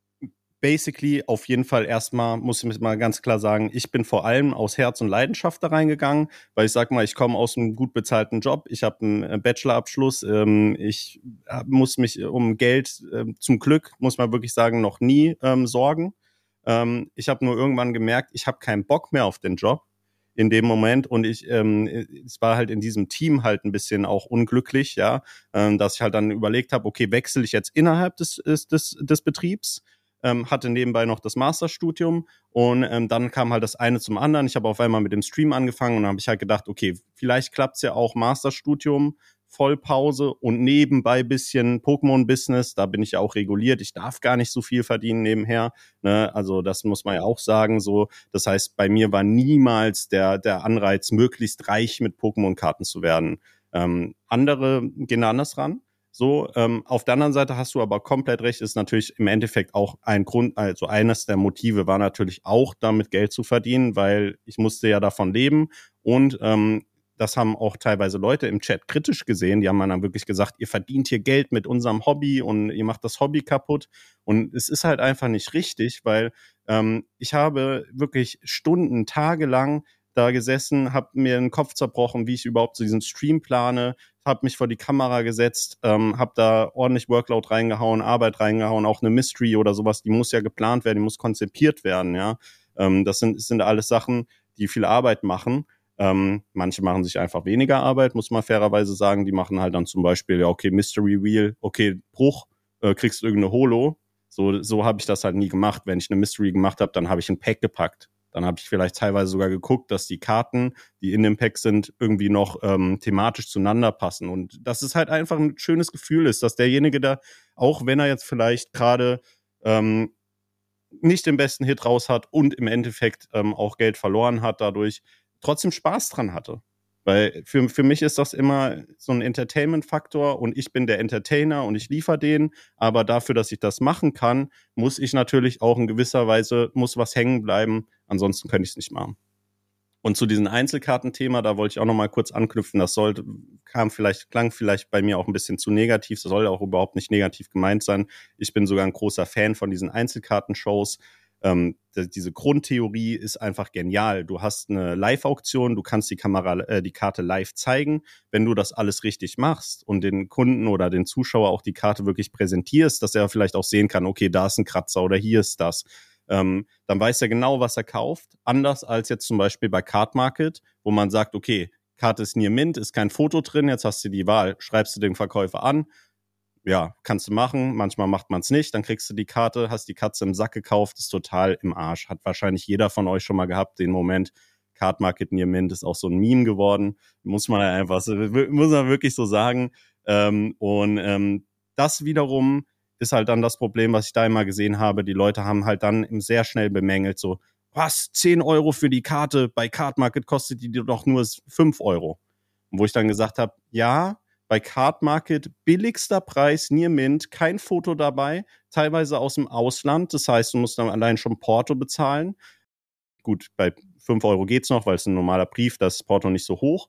basically auf jeden Fall erstmal, muss ich mal ganz klar sagen, ich bin vor allem aus Herz und Leidenschaft da reingegangen, weil ich sag mal, ich komme aus einem gut bezahlten Job, ich habe einen Bachelorabschluss, ähm, ich muss mich um Geld, äh, zum Glück, muss man wirklich sagen, noch nie ähm, sorgen. Ähm, ich habe nur irgendwann gemerkt, ich habe keinen Bock mehr auf den Job in dem Moment und ich, ähm, es war halt in diesem Team halt ein bisschen auch unglücklich, ja, ähm, dass ich halt dann überlegt habe, okay, wechsle ich jetzt innerhalb des, des, des Betriebs, Ähm, hatte nebenbei noch das Masterstudium und ähm, dann kam halt das eine zum anderen. Ich habe auf einmal mit dem Stream angefangen und dann habe ich halt gedacht, okay, vielleicht klappt's ja auch Masterstudium Vollpause und nebenbei bisschen Pokémon-Business. Da bin ich ja auch reguliert. Ich darf gar nicht so viel verdienen nebenher. Ne? Also das muss man ja auch sagen. So, das heißt, bei mir war niemals der, der Anreiz, möglichst reich mit Pokémon-Karten zu werden. Ähm, andere gehen da anders ran. So, ähm, auf der anderen Seite hast du aber komplett recht, ist natürlich im Endeffekt auch ein Grund, also eines der Motive war natürlich auch, damit Geld zu verdienen, weil ich musste ja davon leben und ähm, das haben auch teilweise Leute im Chat kritisch gesehen. Die haben dann wirklich gesagt, ihr verdient hier Geld mit unserem Hobby und ihr macht das Hobby kaputt. Und es ist halt einfach nicht richtig, weil ähm, ich habe wirklich Stunden, Tage lang da gesessen, habe mir den Kopf zerbrochen, wie ich überhaupt so diesen Stream plane, habe mich vor die Kamera gesetzt, ähm, habe da ordentlich Workload reingehauen, Arbeit reingehauen, auch eine Mystery oder sowas, die muss ja geplant werden, die muss konzipiert werden, ja. Ähm, das sind, das sind alles Sachen, die viel Arbeit machen. Ähm, manche machen sich einfach weniger Arbeit, muss man fairerweise sagen. Die machen halt dann zum Beispiel, ja, okay, Mystery Wheel, okay, Bruch, äh, kriegst du irgendeine Holo. So, so habe ich das halt nie gemacht. Wenn ich eine Mystery gemacht habe, dann habe ich ein Pack gepackt. Dann habe ich vielleicht teilweise sogar geguckt, dass die Karten, die in dem Pack sind, irgendwie noch ähm, thematisch zueinander passen. Und dass es halt einfach ein schönes Gefühl ist, dass derjenige da, auch wenn er jetzt vielleicht gerade ähm, nicht den besten Hit raus hat und im Endeffekt ähm, auch Geld verloren hat dadurch, trotzdem Spaß dran hatte. Weil für, für mich ist das immer so ein Entertainment-Faktor und ich bin der Entertainer und ich liefere den, aber dafür, dass ich das machen kann, muss ich natürlich auch in gewisser Weise, muss was hängen bleiben, ansonsten könnte ich es nicht machen. Und zu diesem Einzelkartenthema, da wollte ich auch noch mal kurz anknüpfen, das sollte, kam vielleicht, klang vielleicht bei mir auch ein bisschen zu negativ, das soll auch überhaupt nicht negativ gemeint sein. Ich bin sogar ein großer Fan von diesen Einzelkartenshows. Ähm, diese Grundtheorie ist einfach genial. Du hast eine Live-Auktion, du kannst die Kamera, äh, die Karte live zeigen. Wenn du das alles richtig machst und den Kunden oder den Zuschauer auch die Karte wirklich präsentierst, dass er vielleicht auch sehen kann, okay, da ist ein Kratzer oder hier ist das, ähm, dann weiß er genau, was er kauft. Anders als jetzt zum Beispiel bei Card Market, wo man sagt, okay, Karte ist Near Mint, ist kein Foto drin, jetzt hast du die Wahl, schreibst du den Verkäufer an, ja, kannst du machen, manchmal macht man es nicht, dann kriegst du die Karte, hast die Katze im Sack gekauft, ist total im Arsch. Hat wahrscheinlich jeder von euch schon mal gehabt, den Moment, Card Market Near Mint ist auch so ein Meme geworden, muss man ja einfach, muss man wirklich so sagen. Ähm, und ähm, das wiederum ist halt dann das Problem, was ich da immer gesehen habe, die Leute haben halt dann sehr schnell bemängelt, so, was, zehn Euro für die Karte, bei Card Market kostet die doch nur fünf Euro. Und wo ich dann gesagt habe, ja, bei Card Market billigster Preis, Near Mint, kein Foto dabei, teilweise aus dem Ausland. Das heißt, du musst dann allein schon Porto bezahlen. Gut, bei fünf Euro geht's noch, weil es ein normaler Brief, das ist Porto nicht so hoch.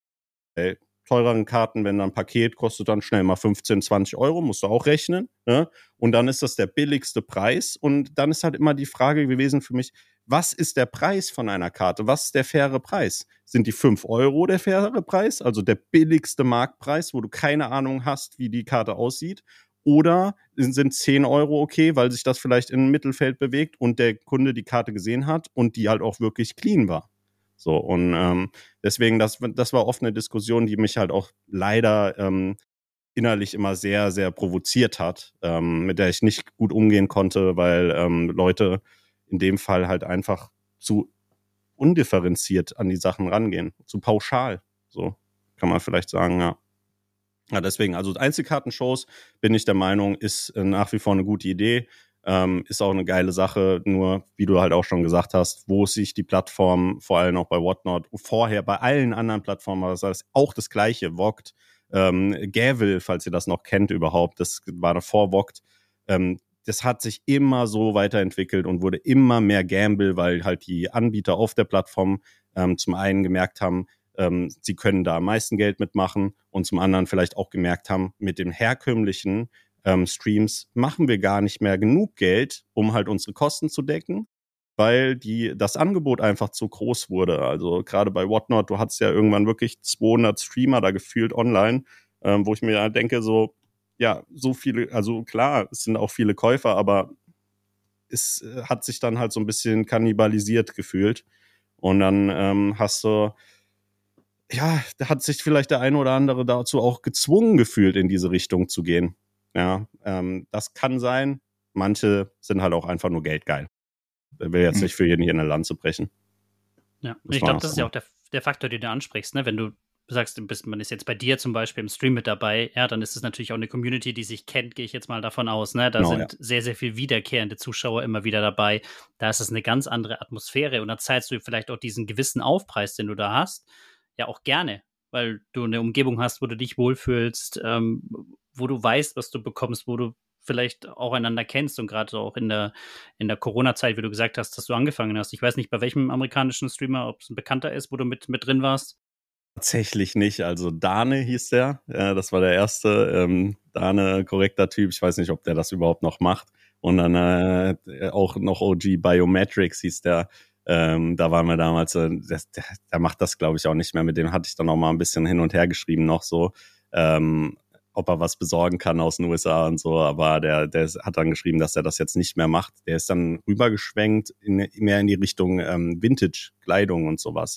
Bei teureren Karten, wenn dann ein Paket kostet, dann schnell mal fünfzehn, zwanzig Euro, musst du auch rechnen. Ne? Und dann ist das der billigste Preis. Und dann ist halt immer die Frage gewesen für mich, was ist der Preis von einer Karte? Was ist der faire Preis? Sind die fünf Euro der faire Preis, also der billigste Marktpreis, wo du keine Ahnung hast, wie die Karte aussieht? Oder sind zehn Euro okay, weil sich das vielleicht im Mittelfeld bewegt und der Kunde die Karte gesehen hat und die halt auch wirklich clean war? So, und ähm, deswegen, das, das war oft eine Diskussion, die mich halt auch leider ähm, innerlich immer sehr, sehr provoziert hat, ähm, mit der ich nicht gut umgehen konnte, weil ähm, Leute in dem Fall halt einfach zu undifferenziert an die Sachen rangehen, zu pauschal, so kann man vielleicht sagen, ja. Ja, deswegen, also Einzelkartenshows, bin ich der Meinung, ist äh, nach wie vor eine gute Idee, ähm, ist auch eine geile Sache, nur, wie du halt auch schon gesagt hast, wo sich die Plattform, vor allem auch bei Whatnot, vorher bei allen anderen Plattformen, das heißt auch das Gleiche, Vogt, ähm, Gavil, falls ihr das noch kennt überhaupt, das war davor Vogt, ähm, das hat sich immer so weiterentwickelt und wurde immer mehr Gamble, weil halt die Anbieter auf der Plattform ähm, zum einen gemerkt haben, ähm, sie können da am meisten Geld mitmachen und zum anderen vielleicht auch gemerkt haben, mit den herkömmlichen ähm, Streams machen wir gar nicht mehr genug Geld, um halt unsere Kosten zu decken, weil die das Angebot einfach zu groß wurde. Also gerade bei Whatnot, du hattest ja irgendwann wirklich zweihundert Streamer da gefühlt online, ähm, wo ich mir denke, so, ja, so viele, also klar, es sind auch viele Käufer, aber es äh, hat sich dann halt so ein bisschen kannibalisiert gefühlt. Und dann ähm, hast du, ja, da hat sich vielleicht der eine oder andere dazu auch gezwungen gefühlt, in diese Richtung zu gehen. Ja, ähm, das kann sein. Manche sind halt auch einfach nur geldgeil. Ich will jetzt nicht für jeden hier eine Lanze brechen. Ja, und ich glaube, das ist ja auch der, der Faktor, den du ansprichst, ne? Wenn du du sagst, du bist, man ist jetzt bei dir zum Beispiel im Stream mit dabei, ja, dann ist es natürlich auch eine Community, die sich kennt, gehe ich jetzt mal davon aus, ne? Da Genau, sind ja. sehr, sehr viel wiederkehrende Zuschauer immer wieder dabei. Da ist es eine ganz andere Atmosphäre und da zahlst du vielleicht auch diesen gewissen Aufpreis, den du da hast, ja auch gerne, weil du eine Umgebung hast, wo du dich wohlfühlst, ähm, wo du weißt, was du bekommst, wo du vielleicht auch einander kennst und gerade auch in der, in der Corona-Zeit, wie du gesagt hast, dass du angefangen hast. Ich weiß nicht, bei welchem amerikanischen Streamer, ob es ein bekannter ist, wo du mit, mit drin warst. Tatsächlich nicht. Also Dane hieß der. Äh, das war der erste. Ähm, Dane, korrekter Typ. Ich weiß nicht, ob der das überhaupt noch macht. Und dann äh, auch noch O G Biometrics hieß der. Ähm, da waren wir damals, äh, der, der, der macht das, glaube ich, auch nicht mehr. Mit dem hatte ich dann auch mal ein bisschen hin und her geschrieben noch so, ähm, ob er was besorgen kann aus den U S A und so. Aber der, der hat dann geschrieben, dass er das jetzt nicht mehr macht. Der ist dann rübergeschwenkt in, mehr in die Richtung ähm, Vintage-Kleidung und sowas.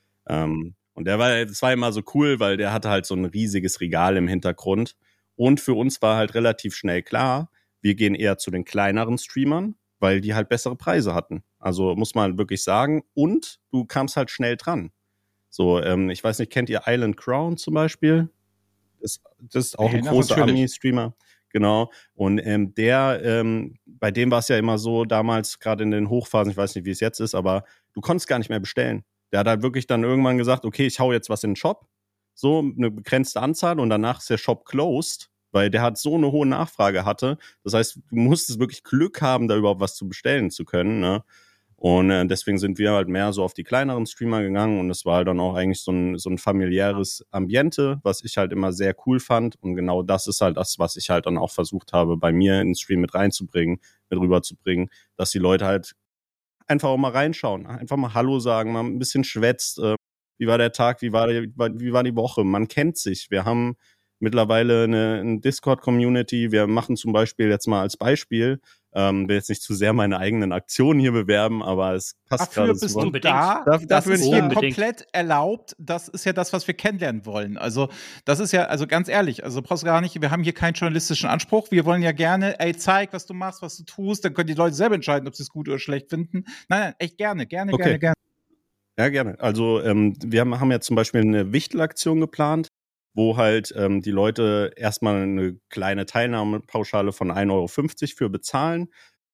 Ähm, und der war, das war immer so cool, weil der hatte halt so ein riesiges Regal im Hintergrund. Und für uns war halt relativ schnell klar, wir gehen eher zu den kleineren Streamern, weil die halt bessere Preise hatten. Also muss man wirklich sagen. Und du kamst halt schnell dran. So, ähm, ich weiß nicht, kennt ihr Island Crown zum Beispiel? Das, das ist auch Ja, ein großer natürlich. Ami-Streamer. Genau. Und ähm, der, ähm, bei dem war es ja immer so, damals, gerade in den Hochphasen, ich weiß nicht, wie es jetzt ist, aber du konntest gar nicht mehr bestellen. Der hat halt wirklich dann irgendwann gesagt, okay, ich hau jetzt was in den Shop, so eine begrenzte Anzahl und danach ist der Shop closed, weil der hat so eine hohe Nachfrage hatte. Das heißt, du musstest wirklich Glück haben, da überhaupt was zu bestellen zu können, ne? Und äh, deswegen sind wir halt mehr so auf die kleineren Streamer gegangen und es war halt dann auch eigentlich so ein, so ein familiäres Ambiente, was ich halt immer sehr cool fand und genau das ist halt das, was ich halt dann auch versucht habe, bei mir in den Stream mit reinzubringen, mit rüberzubringen, dass die Leute halt einfach auch mal reinschauen, einfach mal Hallo sagen, mal ein bisschen schwätzt, äh, wie war der Tag, wie war, die, wie war die Woche, man kennt sich, wir haben mittlerweile eine, eine Discord-Community, wir machen zum Beispiel jetzt mal als Beispiel, ähm, will jetzt nicht zu sehr meine eigenen Aktionen hier bewerben, aber es passt gerade Dafür bist so. du Unbedingt. da. Darf- Das dafür ist nicht hier unbedingt. komplett erlaubt. Das ist ja das, was wir kennenlernen wollen. Also das ist ja, also ganz ehrlich, also brauchst du gar nicht, wir haben hier keinen journalistischen Anspruch. Wir wollen ja gerne, ey, zeig, was du machst, was du tust. Dann können die Leute selber entscheiden, ob sie es gut oder schlecht finden. Nein, nein, echt gerne, gerne, Okay. gerne, gerne. Ja, gerne. Also ähm, wir haben, haben ja zum Beispiel eine Wichtelaktion geplant, wo halt ähm, die Leute erstmal eine kleine Teilnahmepauschale von ein Euro fünfzig für bezahlen.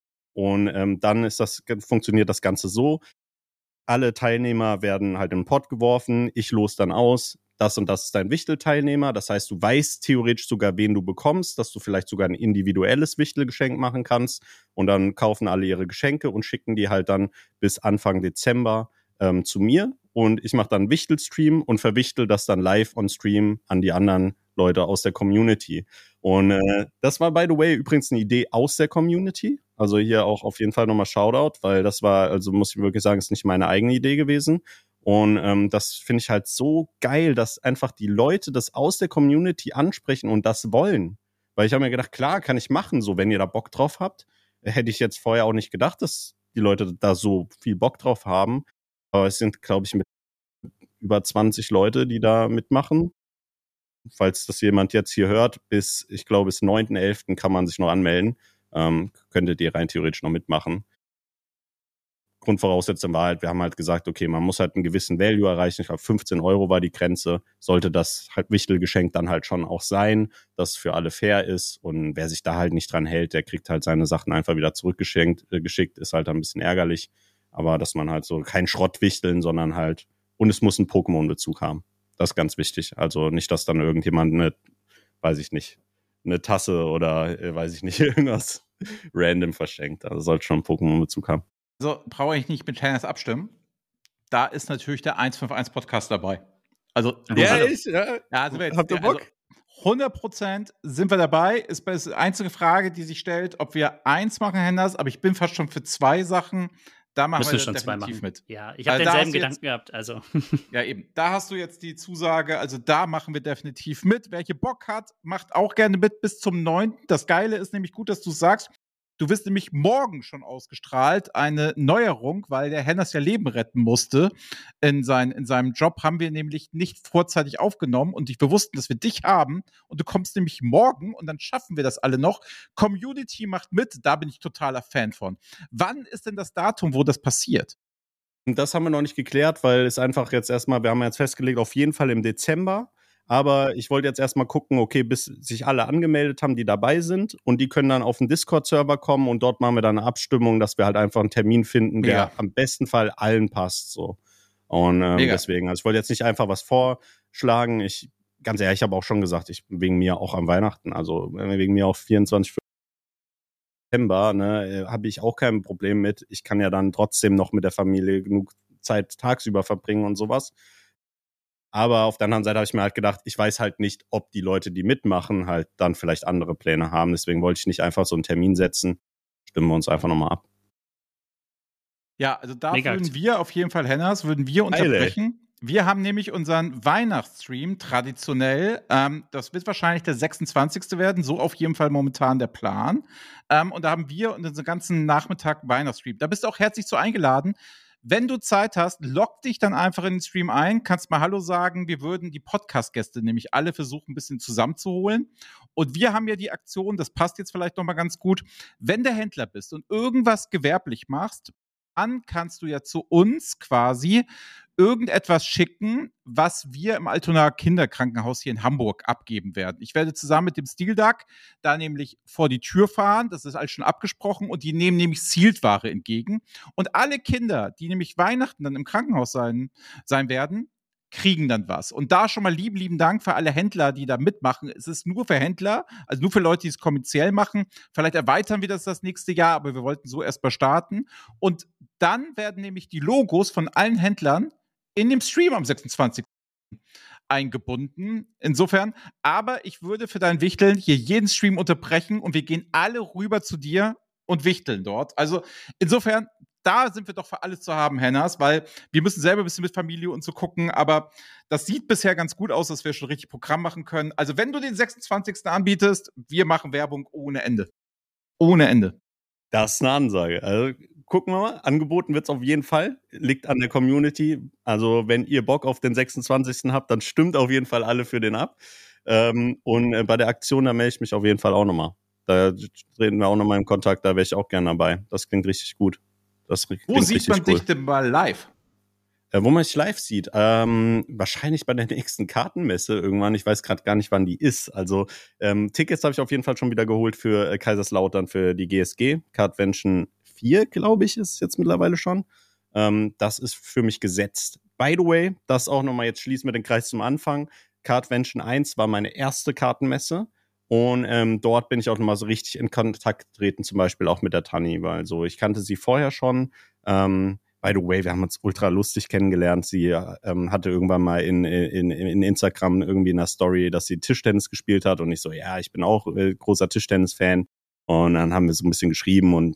Und ähm, dann ist das, funktioniert das Ganze so. Alle Teilnehmer werden halt in den Pot geworfen. Ich los dann aus. Das und das ist dein Wichtelteilnehmer. Das heißt, du weißt theoretisch sogar, wen du bekommst, dass du vielleicht sogar ein individuelles Wichtelgeschenk machen kannst. Und dann kaufen alle ihre Geschenke und schicken die halt dann bis Anfang Dezember ähm, zu mir. Und ich mache dann einen Wichtelstream und verwichtel das dann live on Stream an die anderen Leute aus der Community. Und äh, das war, by the way, übrigens eine Idee aus der Community. Also hier auch auf jeden Fall nochmal Shoutout, weil das war, also muss ich wirklich sagen, ist nicht meine eigene Idee gewesen. Und ähm, das finde ich halt so geil, dass einfach die Leute das aus der Community ansprechen und das wollen. Weil ich habe mir gedacht, klar, kann ich machen, so wenn ihr da Bock drauf habt. Hätte ich jetzt vorher auch nicht gedacht, dass die Leute da so viel Bock drauf haben. Aber es sind, glaube ich, mit über zwanzig Leute, die da mitmachen. Falls das jemand jetzt hier hört, bis, ich glaube, bis neunten elften kann man sich noch anmelden. Ähm, könntet ihr rein theoretisch noch mitmachen. Grundvoraussetzung war halt, wir haben halt gesagt, okay, man muss halt einen gewissen Value erreichen. Ich glaube, fünfzehn Euro war die Grenze. Sollte das halt Wichtelgeschenk dann halt schon auch sein, das für alle fair ist. Und wer sich da halt nicht dran hält, der kriegt halt seine Sachen einfach wieder zurückgeschenkt, äh, geschickt, ist halt ein bisschen ärgerlich. Aber dass man halt so kein Schrott wichteln, sondern halt, und es muss einen Pokémon-Bezug haben. Das ist ganz wichtig. Also nicht, dass dann irgendjemand eine, weiß ich nicht, eine Tasse oder, äh, weiß ich nicht, irgendwas random verschenkt. Also sollte schon einen Pokémon-Bezug haben. Also brauche ich nicht mit Tennis abstimmen. Da ist natürlich der eins fünf eins Podcast dabei. Also, Ja, also, ich, ja. ja, also jetzt, Habt ihr Bock? Also hundert Prozent sind wir dabei. Ist die einzige Frage, die sich stellt, ob wir eins machen, Henders, aber ich bin fast schon für zwei Sachen. Da machen Müssen wir wir schon zwei definitiv machen. mit. Ja, ich habe Also da denselben hast du Gedanken jetzt- gehabt. Also Ja, eben. Da hast du jetzt die Zusage, also da machen wir definitiv mit. Wer hier Bock hat, macht auch gerne mit bis zum neunten Das Geile ist nämlich gut, dass du sagst, du wirst nämlich morgen schon ausgestrahlt, eine Neuerung, weil der Hennas ja Leben retten musste. In, sein, in seinem Job haben wir nämlich nicht vorzeitig aufgenommen und wir wussten, dass wir dich haben und du kommst nämlich morgen und dann schaffen wir das alle noch. Community macht mit, da bin ich totaler Fan von. Wann ist denn das Datum, wo das passiert? Das haben wir noch nicht geklärt, weil es einfach jetzt erstmal, wir haben jetzt festgelegt, auf jeden Fall im Dezember. Aber ich wollte jetzt erstmal gucken, okay, bis sich alle angemeldet haben, die dabei sind. Und die können dann auf den Discord-Server kommen und dort machen wir dann eine Abstimmung, dass wir halt einfach einen Termin finden, der Mega. am besten Fall allen passt. So. Und ähm, Mega. deswegen, also ich wollte jetzt nicht einfach was vorschlagen. Ich, ganz ehrlich, ich habe auch schon gesagt, ich wegen mir auch am Weihnachten, also wegen mir auch vierundzwanzig September, ne, habe ich auch kein Problem mit. Ich kann ja dann trotzdem noch mit der Familie genug Zeit tagsüber verbringen und sowas. Aber auf der anderen Seite habe ich mir halt gedacht, ich weiß halt nicht, ob die Leute, die mitmachen, halt dann vielleicht andere Pläne haben. Deswegen wollte ich nicht einfach so einen Termin setzen. Stimmen wir uns einfach nochmal ab. Ja, also da Mega. würden wir auf jeden Fall, Hennas, würden wir unterbrechen. Wir haben nämlich unseren Weihnachtsstream traditionell. Ähm, das wird wahrscheinlich der sechsundzwanzigste werden. So auf jeden Fall momentan der Plan. Ähm, und da haben wir unseren ganzen Nachmittag Weihnachtsstream. Da bist du auch herzlich zu eingeladen. Wenn du Zeit hast, log dich dann einfach in den Stream ein, kannst mal Hallo sagen. Wir würden die Podcast-Gäste nämlich alle versuchen, ein bisschen zusammenzuholen. Und wir haben ja die Aktion, das passt jetzt vielleicht noch mal ganz gut, wenn du Händler bist und irgendwas gewerblich machst, dann kannst du ja zu uns quasi irgendetwas schicken, was wir im Altonaer Kinderkrankenhaus hier in Hamburg abgeben werden. Ich werde zusammen mit dem Steel Duck da nämlich vor die Tür fahren, das ist alles schon abgesprochen, und die nehmen nämlich Sealed-Ware entgegen. Und alle Kinder, die nämlich Weihnachten dann im Krankenhaus sein, sein werden, kriegen dann was. Und da schon mal lieben, lieben Dank für alle Händler, die da mitmachen. Es ist nur für Händler, also nur für Leute, die es kommerziell machen. Vielleicht erweitern wir das das nächste Jahr, aber wir wollten so erst mal starten. Und dann werden nämlich die Logos von allen Händlern in dem Stream am sechsundzwanzigsten eingebunden. Insofern, aber ich würde für dein Wichteln hier jeden Stream unterbrechen und wir gehen alle rüber zu dir und wichteln dort. Also insofern, da sind wir doch für alles zu haben, Hennas, weil wir müssen selber ein bisschen mit Familie und so gucken, aber das sieht bisher ganz gut aus, dass wir schon richtig Programm machen können. Also wenn du den sechsundzwanzigsten anbietest, wir machen Werbung ohne Ende. Ohne Ende. Das ist eine Ansage. Also gucken wir mal. Angeboten wird es auf jeden Fall. Liegt an der Community. Also wenn ihr Bock auf den sechsundzwanzigsten habt, dann stimmt auf jeden Fall alle für den ab. Ähm, und äh, bei der Aktion, da melde ich mich auf jeden Fall auch nochmal. Da treten wir auch nochmal in Kontakt. Da wäre ich auch gerne dabei. Das klingt richtig gut. Das klingt Wo sieht man cool. dich denn mal live? Äh, wo man sich live sieht, ähm, wahrscheinlich bei der nächsten Kartenmesse irgendwann. Ich weiß gerade gar nicht, wann die ist. Also ähm, Tickets habe ich auf jeden Fall schon wieder geholt für äh, Kaiserslautern für die G S G. Cardvention vier, glaube ich, ist jetzt mittlerweile schon. Ähm, das ist für mich gesetzt. By the way, das auch nochmal, jetzt schließen wir den Kreis zum Anfang. Cardvention eins war meine erste Kartenmesse. Und ähm, dort bin ich auch nochmal so richtig in Kontakt getreten, zum Beispiel auch mit der Tanni, weil so, ich kannte sie vorher schon. Ähm, by the way, wir haben uns ultra lustig kennengelernt. Sie ähm, hatte irgendwann mal in, in, in Instagram irgendwie in der Story, dass sie Tischtennis gespielt hat. Und ich so, ja, ich bin auch äh, großer Tischtennis-Fan. Und dann haben wir so ein bisschen geschrieben und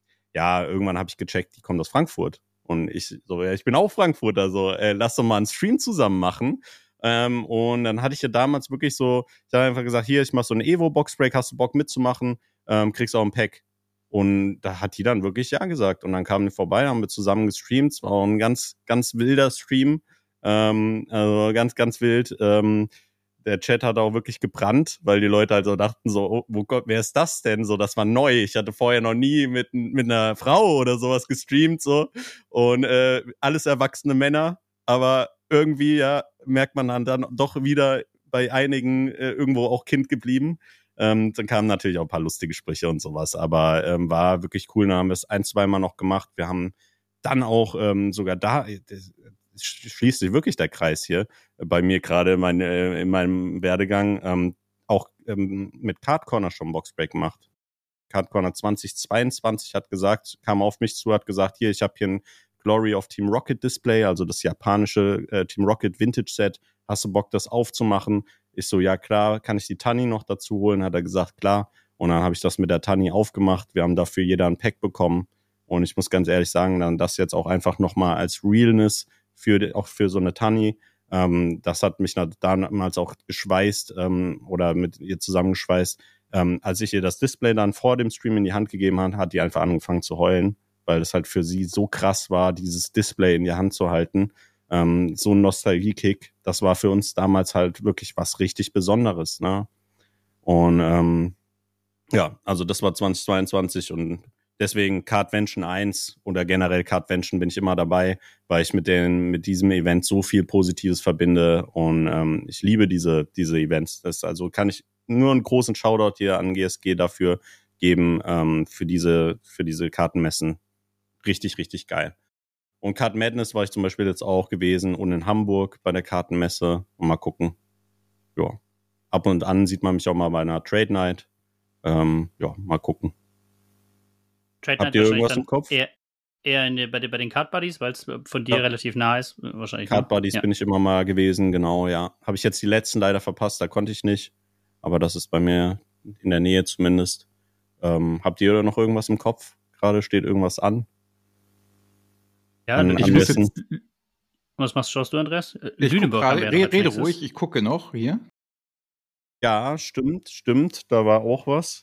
ja, irgendwann habe ich gecheckt, die kommt aus Frankfurt. Und ich so, ja, ich bin auch Frankfurter, so, äh, lass doch mal einen Stream zusammen machen. Ähm, und dann hatte ich ja damals wirklich so, ich habe einfach gesagt, hier, ich mach so eine Evo-Boxbreak, hast du Bock mitzumachen, ähm, kriegst auch ein Pack. Und da hat die dann wirklich ja gesagt. Und dann kamen die vorbei, haben wir zusammen gestreamt. Es war auch ein ganz, ganz wilder Stream. Ähm, also ganz, ganz wild. Ähm, der Chat hat auch wirklich gebrannt, weil die Leute halt so dachten so, oh, oh Gott, wer ist das denn? So, das war neu. Ich hatte vorher noch nie mit, mit einer Frau oder sowas gestreamt, so. Und äh, alles erwachsene Männer. Aber irgendwie, ja, merkt man dann, dann doch wieder bei einigen äh, irgendwo auch Kind geblieben. Ähm, dann kamen natürlich auch ein paar lustige Sprüche und sowas, aber ähm, war wirklich cool. Dann haben wir es ein, zweimal noch gemacht. Wir haben dann auch ähm, sogar da, das schließt sich wirklich der Kreis hier, bei mir gerade mein, äh, in meinem Werdegang, ähm, auch ähm, mit Card Corner schon Boxbreak gemacht. Card Corner zwanzig zweiundzwanzig hat gesagt, kam auf mich zu, hat gesagt, hier, ich habe hier ein Glory of Team Rocket Display, also das japanische äh, Team Rocket Vintage Set. Hast du Bock, das aufzumachen? Ich so, ja klar, kann ich die Tanni noch dazu holen? Hat er gesagt, klar. Und dann habe ich das mit der Tanni aufgemacht. Wir haben dafür jeder ein Pack bekommen. Und ich muss ganz ehrlich sagen, dann das jetzt auch einfach nochmal als Realness für auch für so eine Tanni. Ähm, das hat mich damals auch geschweißt ähm, oder mit ihr zusammengeschweißt. Ähm, als ich ihr das Display dann vor dem Stream in die Hand gegeben habe, hat die einfach angefangen zu heulen, weil es halt für sie so krass war, dieses Display in die Hand zu halten. Ähm, so ein Nostalgie-Kick, das war für uns damals halt wirklich was richtig Besonderes, ne? Und ähm, ja, also das war zwanzig zweiundzwanzig und deswegen Cardvention eins oder generell Cardvention bin ich immer dabei, weil ich mit den, mit diesem Event so viel Positives verbinde und ähm, ich liebe diese, diese Events. Das, also kann ich nur einen großen Shoutout hier an G S G dafür geben, ähm, für diese, für diese Kartenmessen. Richtig, richtig geil. Und Card Madness war ich zum Beispiel jetzt auch gewesen und in Hamburg bei der Kartenmesse. Und mal gucken. Ja. Ab und an sieht man mich auch mal bei einer Trade Night. Ähm, ja, mal gucken. Trade Habt Night ihr wahrscheinlich irgendwas dann im Kopf? Eher, eher in, der- bei, den- bei den Card Buddies, weil es von dir Ja. relativ nah ist, wahrscheinlich. Card ne? Buddies Ja. bin ich immer mal gewesen, genau, ja. Habe ich jetzt die letzten leider verpasst, da konnte ich nicht. Aber das ist bei mir in der Nähe zumindest. Ähm, habt ihr noch irgendwas im Kopf? Gerade steht irgendwas an? Ja, An- ich an muss Messen? jetzt, was machst schaust du, Andreas? Äh, Ich guck Lüneburg gerade, haben wir ja re noch als rede nächstes. ruhig, ich gucke noch hier. Ja, stimmt, stimmt. Da war auch was.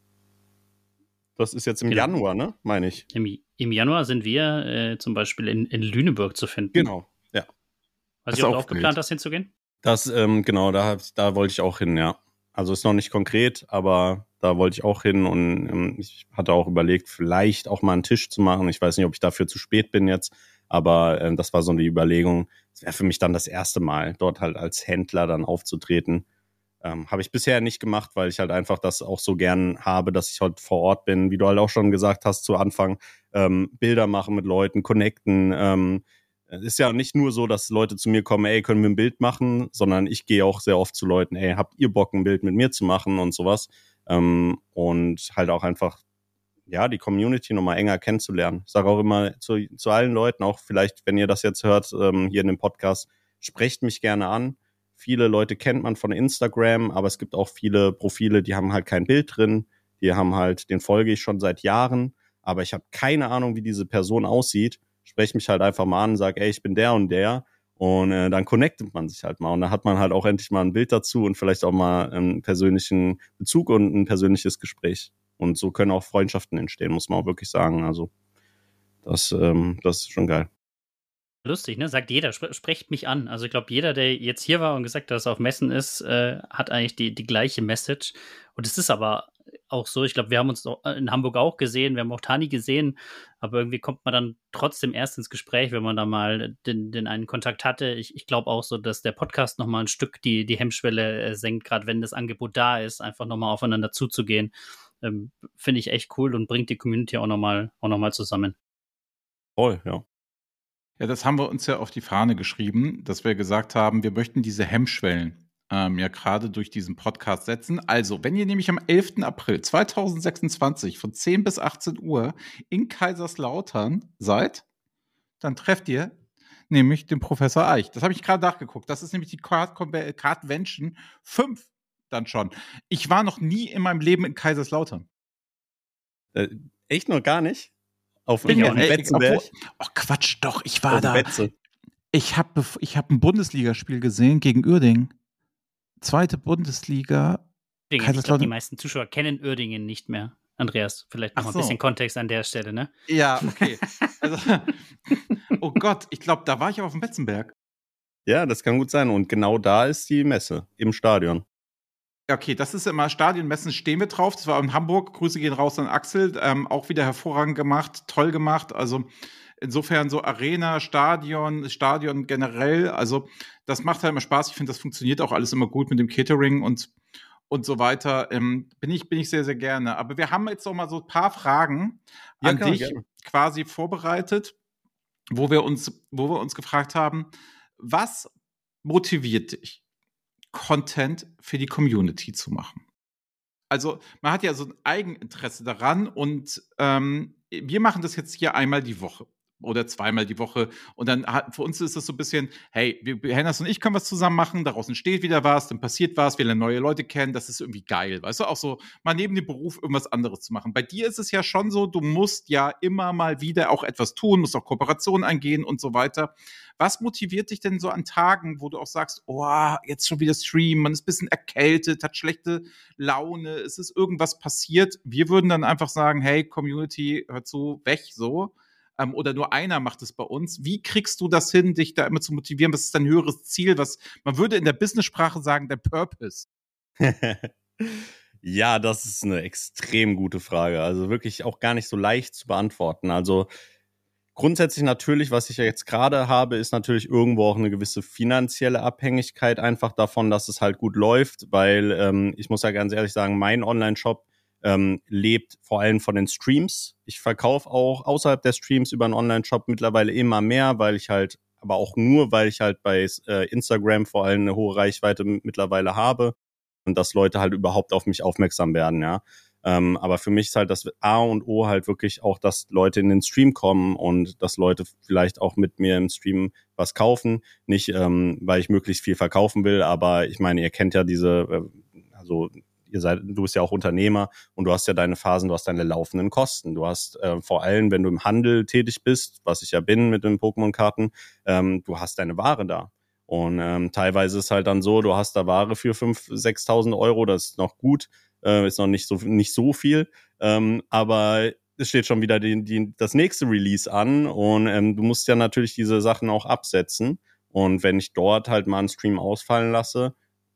Das ist jetzt im Genau. Januar, ne? Meine ich. Im, Im Januar sind wir äh, zum Beispiel in, in Lüneburg zu finden. Genau, ja. Hast Das du auch, ist auch auch geplant, wild. das hinzugehen? Das, ähm, genau, da, hab- da wollte ich auch hin, ja. Also ist noch nicht konkret, aber da wollte ich auch hin und ähm, ich hatte auch überlegt, vielleicht auch mal einen Tisch zu machen. Ich weiß nicht, ob ich dafür zu spät bin jetzt, aber ähm, das war so die Überlegung. Es wäre für mich dann das erste Mal, dort halt als Händler dann aufzutreten. Ähm, habe ich bisher nicht gemacht, weil ich halt einfach das auch so gern habe, dass ich halt vor Ort bin, wie du halt auch schon gesagt hast zu Anfang, ähm, Bilder machen mit Leuten, connecten. Ähm, es ist ja nicht nur so, dass Leute zu mir kommen, ey, können wir ein Bild machen, sondern ich gehe auch sehr oft zu Leuten, ey, habt ihr Bock, ein Bild mit mir zu machen und sowas. Ähm, und halt auch einfach, ja, die Community nochmal enger kennenzulernen. Ich sage auch immer zu, zu allen Leuten, auch vielleicht, wenn ihr das jetzt hört, ähm, hier in dem Podcast, sprecht mich gerne an. Viele Leute kennt man von Instagram, aber es gibt auch viele Profile, die haben halt kein Bild drin. Die haben halt, den folge ich schon seit Jahren, aber ich habe keine Ahnung, wie diese Person aussieht. Spreche mich halt einfach mal an, sage, ey, ich bin der und der. Und äh, dann connectet man sich halt mal. Und dann hat man halt auch endlich mal ein Bild dazu und vielleicht auch mal einen persönlichen Bezug und ein persönliches Gespräch. Und so können auch Freundschaften entstehen, muss man auch wirklich sagen. Also das, ähm, das ist schon geil. Lustig, ne? Sagt jeder, spre sprecht mich an. Also ich glaube, jeder, der jetzt hier war und gesagt hat, dass er auf Messen ist, äh, hat eigentlich die, die gleiche Message. Und es ist aber auch so, ich glaube, wir haben uns auch in Hamburg auch gesehen, wir haben auch Tani gesehen, aber irgendwie kommt man dann trotzdem erst ins Gespräch, wenn man da mal den, den einen Kontakt hatte. Ich, ich glaube auch so, dass der Podcast nochmal ein Stück die, die Hemmschwelle äh, senkt, gerade wenn das Angebot da ist, einfach nochmal aufeinander zuzugehen. Ähm, Finde ich echt cool und bringt die Community auch nochmal auch noch mal zusammen. Voll, ja. Ja, das haben wir uns ja auf die Fahne geschrieben, dass wir gesagt haben, wir möchten diese Hemmschwellen ähm, ja gerade durch diesen Podcast setzen. Also, wenn ihr nämlich am elften April zweitausendsechsundzwanzig von zehn bis achtzehn Uhr in Kaiserslautern seid, dann trefft ihr nämlich den Professor Eich. Das habe ich gerade nachgeguckt. Das ist nämlich die Card Cardvention fünf dann schon. Ich war noch nie in meinem Leben in Kaiserslautern. Äh, echt noch gar nicht? Auf Bin dem ja auch nicht. Betzenberg? Oh Quatsch, doch, ich war Auf da. Betze. Ich habe ich hab ein Bundesligaspiel gesehen gegen Uerdingen. Zweite Bundesliga. Uerdingen. Ich glaube, Kaiserslautern. die meisten Zuschauer kennen Uerdingen nicht mehr. Andreas, vielleicht noch Ach mal ein so. bisschen Kontext an der Stelle, ne? Ja, okay. Also, oh Gott, ich glaube, da war ich auf dem Betzenberg. Ja, das kann gut sein. Und genau da ist die Messe, im Stadion. Okay, das ist immer Stadionmessen, stehen wir drauf. Das war in Hamburg. Grüße gehen raus an Axel. Ähm, auch wieder hervorragend gemacht, toll gemacht. Also insofern so Arena, Stadion, Stadion generell. Also das macht halt immer Spaß. Ich finde, das funktioniert auch alles immer gut mit dem Catering und, und so weiter. Ähm, bin ich, bin ich sehr, sehr gerne. Aber wir haben jetzt noch mal so ein paar Fragen Ja, an klar, dich gerne. quasi vorbereitet, wo wir uns, wo wir uns gefragt haben, was motiviert dich, Content für die Community zu machen? Also man hat ja so ein Eigeninteresse daran und ähm, wir machen das jetzt hier einmal die Woche oder zweimal die Woche und dann hat, für uns ist das so ein bisschen, hey, wir, Hennas und ich können was zusammen machen, daraus entsteht wieder was, dann passiert was, wir lernen neue Leute kennen, das ist irgendwie geil, weißt du, auch so mal neben dem Beruf irgendwas anderes zu machen. Bei dir ist es ja schon so, du musst ja immer mal wieder auch etwas tun, musst auch Kooperationen eingehen und so weiter. Was motiviert dich denn so an Tagen, wo du auch sagst, oh, jetzt schon wieder Stream, man ist ein bisschen erkältet, hat schlechte Laune, es ist irgendwas passiert. Wir würden dann einfach sagen, hey, Community, hör zu, weg so. Ähm, oder nur einer macht es bei uns. Wie kriegst du das hin, dich da immer zu motivieren? Was ist dein höheres Ziel? Was man würde in der Business-Sprache sagen, dein Purpose? Ja, das ist eine extrem gute Frage. Also wirklich auch gar nicht so leicht zu beantworten. Also grundsätzlich natürlich, was ich ja jetzt gerade habe, ist natürlich irgendwo auch eine gewisse finanzielle Abhängigkeit einfach davon, dass es halt gut läuft, weil ähm, ich muss ja ganz ehrlich sagen, mein Online-Shop ähm, lebt vor allem von den Streams. Ich verkaufe auch außerhalb der Streams über einen Online-Shop mittlerweile immer mehr, weil ich halt, aber auch nur, weil ich halt bei äh, Instagram vor allem eine hohe Reichweite m- mittlerweile habe und dass Leute halt überhaupt auf mich aufmerksam werden, ja. Ähm, aber für mich ist halt das A und O halt wirklich auch, dass Leute in den Stream kommen und dass Leute vielleicht auch mit mir im Stream was kaufen. Nicht, ähm, weil ich möglichst viel verkaufen will, aber ich meine, ihr kennt ja diese, äh, also ihr seid, du bist ja auch Unternehmer und du hast ja deine Phasen, du hast deine laufenden Kosten. Du hast äh, vor allem, wenn du im Handel tätig bist, was ich ja bin mit den Pokémon-Karten, ähm, du hast deine Ware da. Und ähm, teilweise ist es halt dann so, du hast da Ware für fünftausend, sechstausend Euro, das ist noch gut, äh, ist noch nicht so nicht so viel, ähm, aber es steht schon wieder die, die, das nächste Release an und ähm, du musst ja natürlich diese Sachen auch absetzen. Und wenn ich dort halt mal einen Stream ausfallen lasse,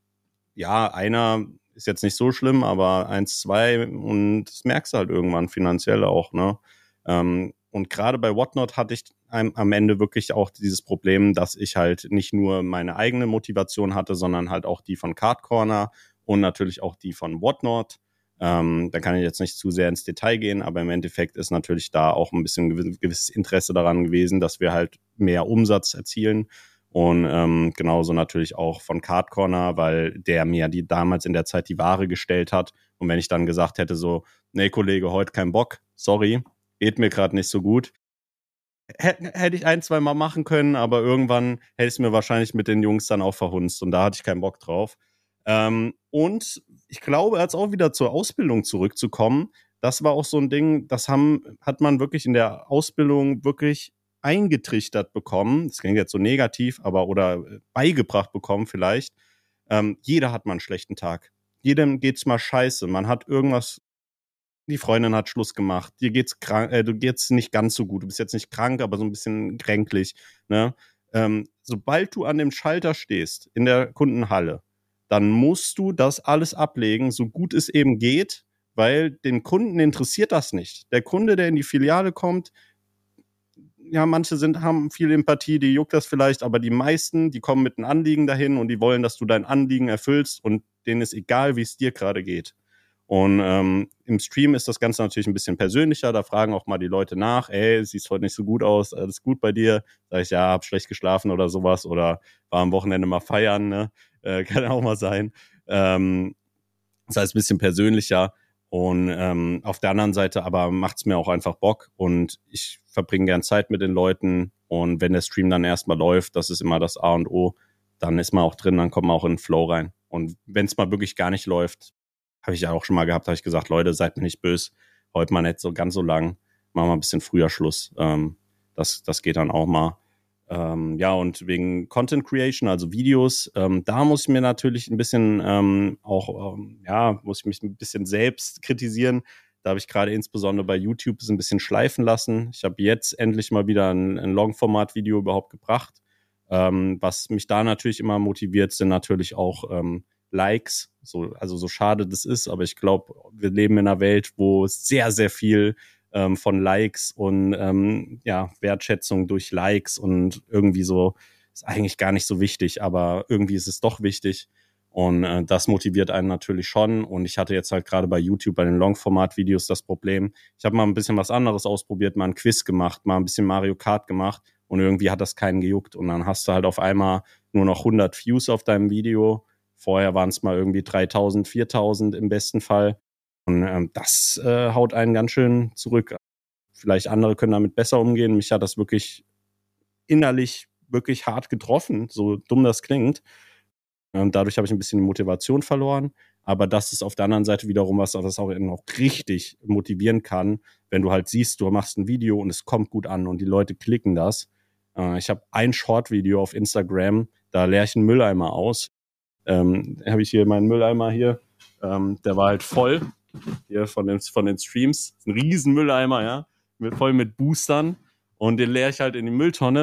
ja, einer ist jetzt nicht so schlimm, aber eins, zwei und das merkst du halt irgendwann finanziell auch, ne? Ähm, und gerade bei Whatnot hatte ich am, am Ende wirklich auch dieses Problem, dass ich halt nicht nur meine eigene Motivation hatte, sondern halt auch die von Card Corner und natürlich auch die von Whatnot. Ähm, da kann ich jetzt nicht zu sehr ins Detail gehen, aber im Endeffekt ist natürlich da auch ein bisschen gew- gewisses Interesse daran gewesen, dass wir halt mehr Umsatz erzielen. Und ähm, genauso natürlich auch von Card Corner, weil der mir die damals in der Zeit die Ware gestellt hat. Und wenn ich dann gesagt hätte so, nee Kollege, heute kein Bock, sorry, geht mir gerade nicht so gut, hätte hätt ich ein, zwei Mal machen können, aber irgendwann hätte ich es mir wahrscheinlich mit den Jungs dann auch verhunzt und da hatte ich keinen Bock drauf. Ähm, und ich glaube, jetzt auch wieder zur Ausbildung zurückzukommen, das war auch so ein Ding, das haben, hat man wirklich in der Ausbildung wirklich eingetrichtert bekommen. Das klingt jetzt so negativ, aber oder beigebracht bekommen vielleicht. Ähm, jeder hat mal einen schlechten Tag. Jedem geht's mal scheiße. Man hat irgendwas, die Freundin hat Schluss gemacht, dir geht's krank, äh, du geht's nicht ganz so gut, du bist jetzt nicht krank, aber so ein bisschen kränklich, ne? Ähm, sobald du an dem Schalter stehst in der Kundenhalle, dann musst du das alles ablegen, so gut es eben geht, weil den Kunden interessiert das nicht. Der Kunde, der in die Filiale kommt, ja, manche sind, haben viel Empathie, die juckt das vielleicht, aber die meisten, die kommen mit einem Anliegen dahin und die wollen, dass du dein Anliegen erfüllst und denen ist egal, wie es dir gerade geht. Und ähm, im Stream ist das Ganze natürlich ein bisschen persönlicher. Da fragen auch mal die Leute nach, ey, siehst heute nicht so gut aus, alles gut bei dir? Sag ich, ja, hab schlecht geschlafen oder sowas oder war am Wochenende mal feiern, ne? Äh, kann auch mal sein. Ähm, das heißt, ein bisschen persönlicher. Und ähm, auf der anderen Seite aber macht's mir auch einfach Bock und ich verbringe gern Zeit mit den Leuten. Und wenn der Stream dann erstmal läuft, das ist immer das A und O, dann ist man auch drin, dann kommt man auch in den Flow rein. Und wenn es mal wirklich gar nicht läuft, habe ich ja auch schon mal gehabt, habe ich gesagt, Leute, seid mir nicht böse, heute mal nicht so ganz so lang, machen wir ein bisschen früher Schluss. Ähm, das, das geht dann auch mal. Ähm, ja, und wegen Content Creation, also Videos, ähm, da muss ich mir natürlich ein bisschen ähm, auch, ähm, ja, muss ich mich ein bisschen selbst kritisieren. Da habe ich gerade insbesondere bei YouTube so ein bisschen schleifen lassen. Ich habe jetzt endlich mal wieder ein, ein Longformat-Video überhaupt gebracht. Ähm, was mich da natürlich immer motiviert, sind natürlich auch ähm, Likes. So, also so schade das ist, aber ich glaube, wir leben in einer Welt, wo sehr, sehr viel ähm, von Likes und ähm, ja, Wertschätzung durch Likes und irgendwie so ist eigentlich gar nicht so wichtig, aber irgendwie ist es doch wichtig. Und äh, das motiviert einen natürlich schon. Und ich hatte jetzt halt gerade bei YouTube bei den Longformat-Videos das Problem. Ich habe mal ein bisschen was anderes ausprobiert, mal ein Quiz gemacht, mal ein bisschen Mario Kart gemacht und irgendwie hat das keinen gejuckt. Und dann hast du halt auf einmal nur noch hundert Views auf deinem Video. Vorher waren es mal irgendwie dreitausend, viertausend im besten Fall. Und ähm, das äh, haut einen ganz schön zurück. Vielleicht andere können damit besser umgehen. Mich hat das wirklich innerlich wirklich hart getroffen, so dumm das klingt. Und dadurch habe ich ein bisschen die Motivation verloren. Aber das ist auf der anderen Seite wiederum was, was auch eben auch richtig motivieren kann, wenn du halt siehst, du machst ein Video und es kommt gut an und die Leute klicken das. Äh, ich habe ein Short-Video auf Instagram, da leere ich einen Mülleimer aus. Ähm, habe ich hier meinen Mülleimer hier. Ähm, der war halt voll hier von den, von den Streams. Ein riesen Mülleimer, ja. Mit, voll mit Boostern. Und den leere ich halt in die Mülltonne.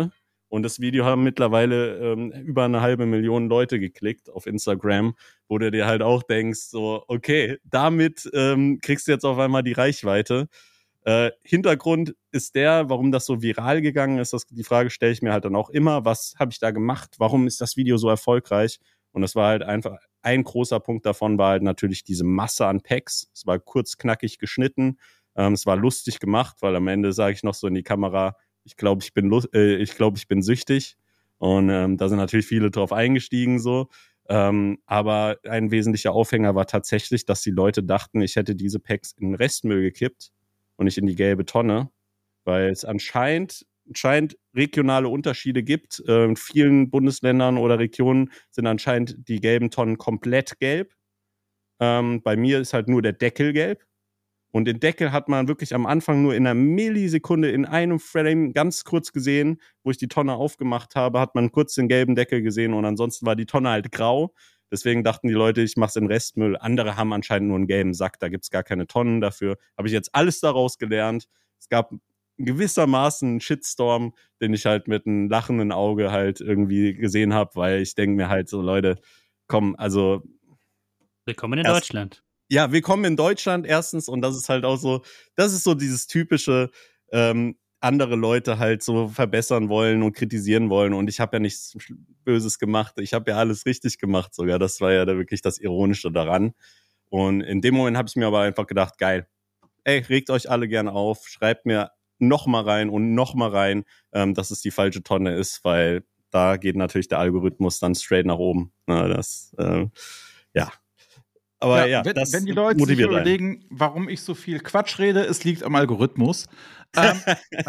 Und das Video haben mittlerweile ähm, über eine halbe Million Leute geklickt auf Instagram, wo du dir halt auch denkst, so, okay, damit ähm, kriegst du jetzt auf einmal die Reichweite. Äh, Hintergrund ist der, warum das so viral gegangen ist. Das, die Frage stelle ich mir halt dann auch immer, was habe ich da gemacht? Warum ist das Video so erfolgreich? Und das war halt einfach, ein großer Punkt davon war halt natürlich diese Masse an Packs. Es war kurz, knackig geschnitten. Ähm, es war lustig gemacht, weil am Ende sage ich noch so in die Kamera, ich glaube, ich bin äh, ich glaube, ich bin süchtig. Und ähm, da sind natürlich viele drauf eingestiegen so. Ähm, aber ein wesentlicher Aufhänger war tatsächlich, dass die Leute dachten, ich hätte diese Packs in den Restmüll gekippt und nicht in die gelbe Tonne, weil es anscheinend, anscheinend regionale Unterschiede gibt. Äh, in vielen Bundesländern oder Regionen sind anscheinend die gelben Tonnen komplett gelb. Ähm, bei mir ist halt nur der Deckel gelb. Und den Deckel hat man wirklich am Anfang nur in einer Millisekunde in einem Frame ganz kurz gesehen, wo ich die Tonne aufgemacht habe, hat man kurz den gelben Deckel gesehen und ansonsten war die Tonne halt grau. Deswegen dachten die Leute, ich mache es in Restmüll. Andere haben anscheinend nur einen gelben Sack, da gibt es gar keine Tonnen dafür. Habe ich jetzt alles daraus gelernt. Es gab gewissermaßen einen Shitstorm, den ich halt mit einem lachenden Auge halt irgendwie gesehen habe, weil ich denke mir halt so, Leute, komm, also... Willkommen in erst, Deutschland. Ja, willkommen in Deutschland erstens und das ist halt auch so, das ist so dieses typische, ähm, andere Leute halt so verbessern wollen und kritisieren wollen und ich habe ja nichts Böses gemacht, ich habe ja alles richtig gemacht sogar, das war ja da wirklich das Ironische daran und in dem Moment habe ich mir aber einfach gedacht, geil, ey, regt euch alle gerne auf, schreibt mir noch mal rein und noch mal rein, ähm, dass es die falsche Tonne ist, weil da geht natürlich der Algorithmus dann straight nach oben, na, das, äh, ja. Aber ja, ja wenn, das wenn die Leute sich überlegen, warum ich so viel Quatsch rede, es liegt am Algorithmus. ähm,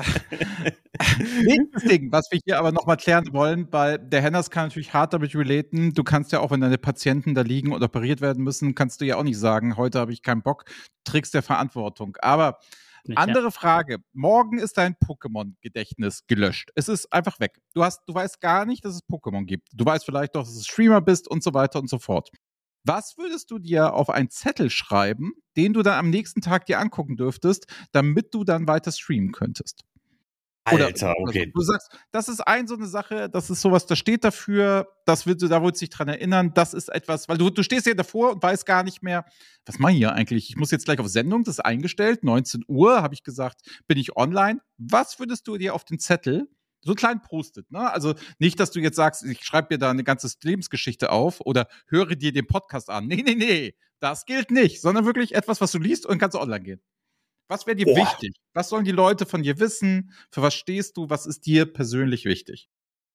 nächstes Ding, was wir hier aber nochmal klären wollen, weil der Hennas kann natürlich hart damit relaten. Du kannst ja auch, wenn deine Patienten da liegen und operiert werden müssen, kannst du ja auch nicht sagen, heute habe ich keinen Bock, trägst der Verantwortung. Aber nicht, andere ja. Frage, morgen ist dein Pokémon-Gedächtnis gelöscht. Es ist einfach weg. Du, hast, du weißt gar nicht, dass es Pokémon gibt. Du weißt vielleicht doch, dass du Streamer bist und so weiter und so fort. Was würdest du dir auf einen Zettel schreiben, den du dann am nächsten Tag dir angucken dürftest, damit du dann weiter streamen könntest? Oder, Alter, okay. Also, du sagst, das ist ein so eine Sache, das ist sowas, das steht dafür, das wird, da willst du dich dran erinnern, das ist etwas, weil du, du stehst hier davor und weißt gar nicht mehr, was mache ich hier eigentlich? Ich muss jetzt gleich auf Sendung, das ist eingestellt, neunzehn Uhr, habe ich gesagt, bin ich online. Was würdest du dir auf den Zettel, so ein kleinen Post-it, ne? Also nicht, dass du jetzt sagst, ich schreibe dir da eine ganze Lebensgeschichte auf oder höre dir den Podcast an. Nee, nee, nee, das gilt nicht, sondern wirklich etwas, was du liest und kannst online gehen. Was wäre dir Boah. wichtig? Was sollen die Leute von dir wissen? Für was stehst du? Was ist dir persönlich wichtig?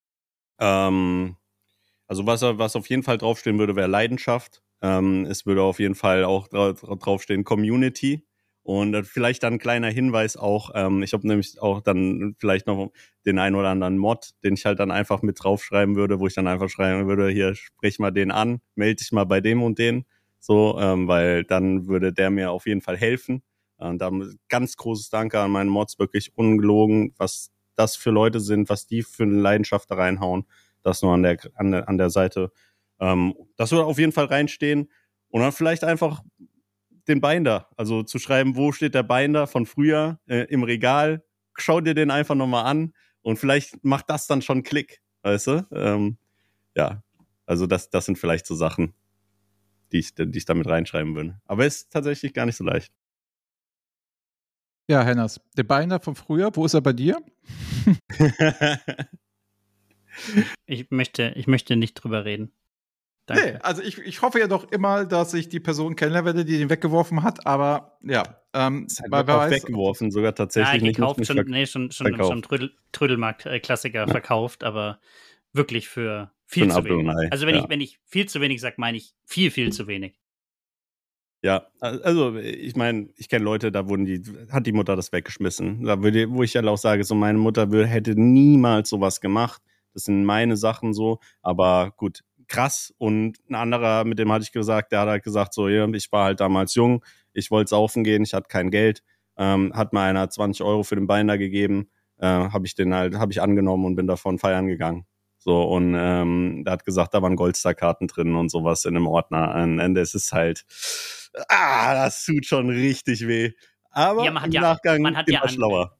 Ähm, also was, was auf jeden Fall draufstehen würde, wäre Leidenschaft. Ähm, es würde auf jeden Fall auch draufstehen Community. Und vielleicht dann ein kleiner Hinweis auch, ähm, ich habe nämlich auch dann vielleicht noch den einen oder anderen Mod, den ich halt dann einfach mit draufschreiben würde, wo ich dann einfach schreiben würde, hier, sprich mal den an, melde dich mal bei dem und den, so, ähm, weil dann würde der mir auf jeden Fall helfen. Und da ganz großes Danke an meine Mods, wirklich ungelogen, was das für Leute sind, was die für eine Leidenschaft da reinhauen, das nur an der, an der, an der Seite. Ähm, das würde auf jeden Fall reinstehen und dann vielleicht einfach den Binder, also zu schreiben, wo steht der Binder von früher äh, im Regal, schau dir den einfach nochmal an und vielleicht macht das dann schon Klick, weißt du? Ähm, ja, also das, das sind vielleicht so Sachen, die ich, die ich damit reinschreiben würde. Aber ist tatsächlich gar nicht so leicht. Ja, Hennas, der Binder von früher, wo ist er bei dir? ich, möchte, ich möchte nicht drüber reden. Danke. Nee, also ich, ich hoffe ja doch immer, dass ich die Person kennenlernen werde, die den weggeworfen hat, aber ja. Ähm, das hat auch weggeworfen, sogar tatsächlich. Ja, gekauft, nicht, nicht schon, nee, schon, schon, schon Trödel, Trödelmarkt-Klassiker ja. verkauft, aber wirklich für viel für zu wenig. Abdonai. Also wenn, ja. ich, wenn ich viel zu wenig sage, meine ich viel, viel zu wenig. Ja, also ich meine, ich kenne Leute, da wurden die, hat die Mutter das weggeschmissen. Da würde, wo ich ja auch sage, so meine Mutter würde, hätte niemals sowas gemacht. Das sind meine Sachen so, aber gut. Krass und ein anderer, mit dem hatte ich gesagt, der hat halt gesagt, so, ja, ich war halt damals jung, ich wollte saufen gehen, ich hatte kein Geld, ähm, hat mir einer zwanzig Euro für den Binder gegeben, äh, habe ich den halt, habe ich angenommen und bin davon feiern gegangen. So, und ähm, der hat gesagt, da waren Goldstar-Karten drin und sowas in einem Ordner. Und es ist halt, ah, das tut schon richtig weh. Aber ja, man hat im ja, Nachgang man hat immer ja schlauer.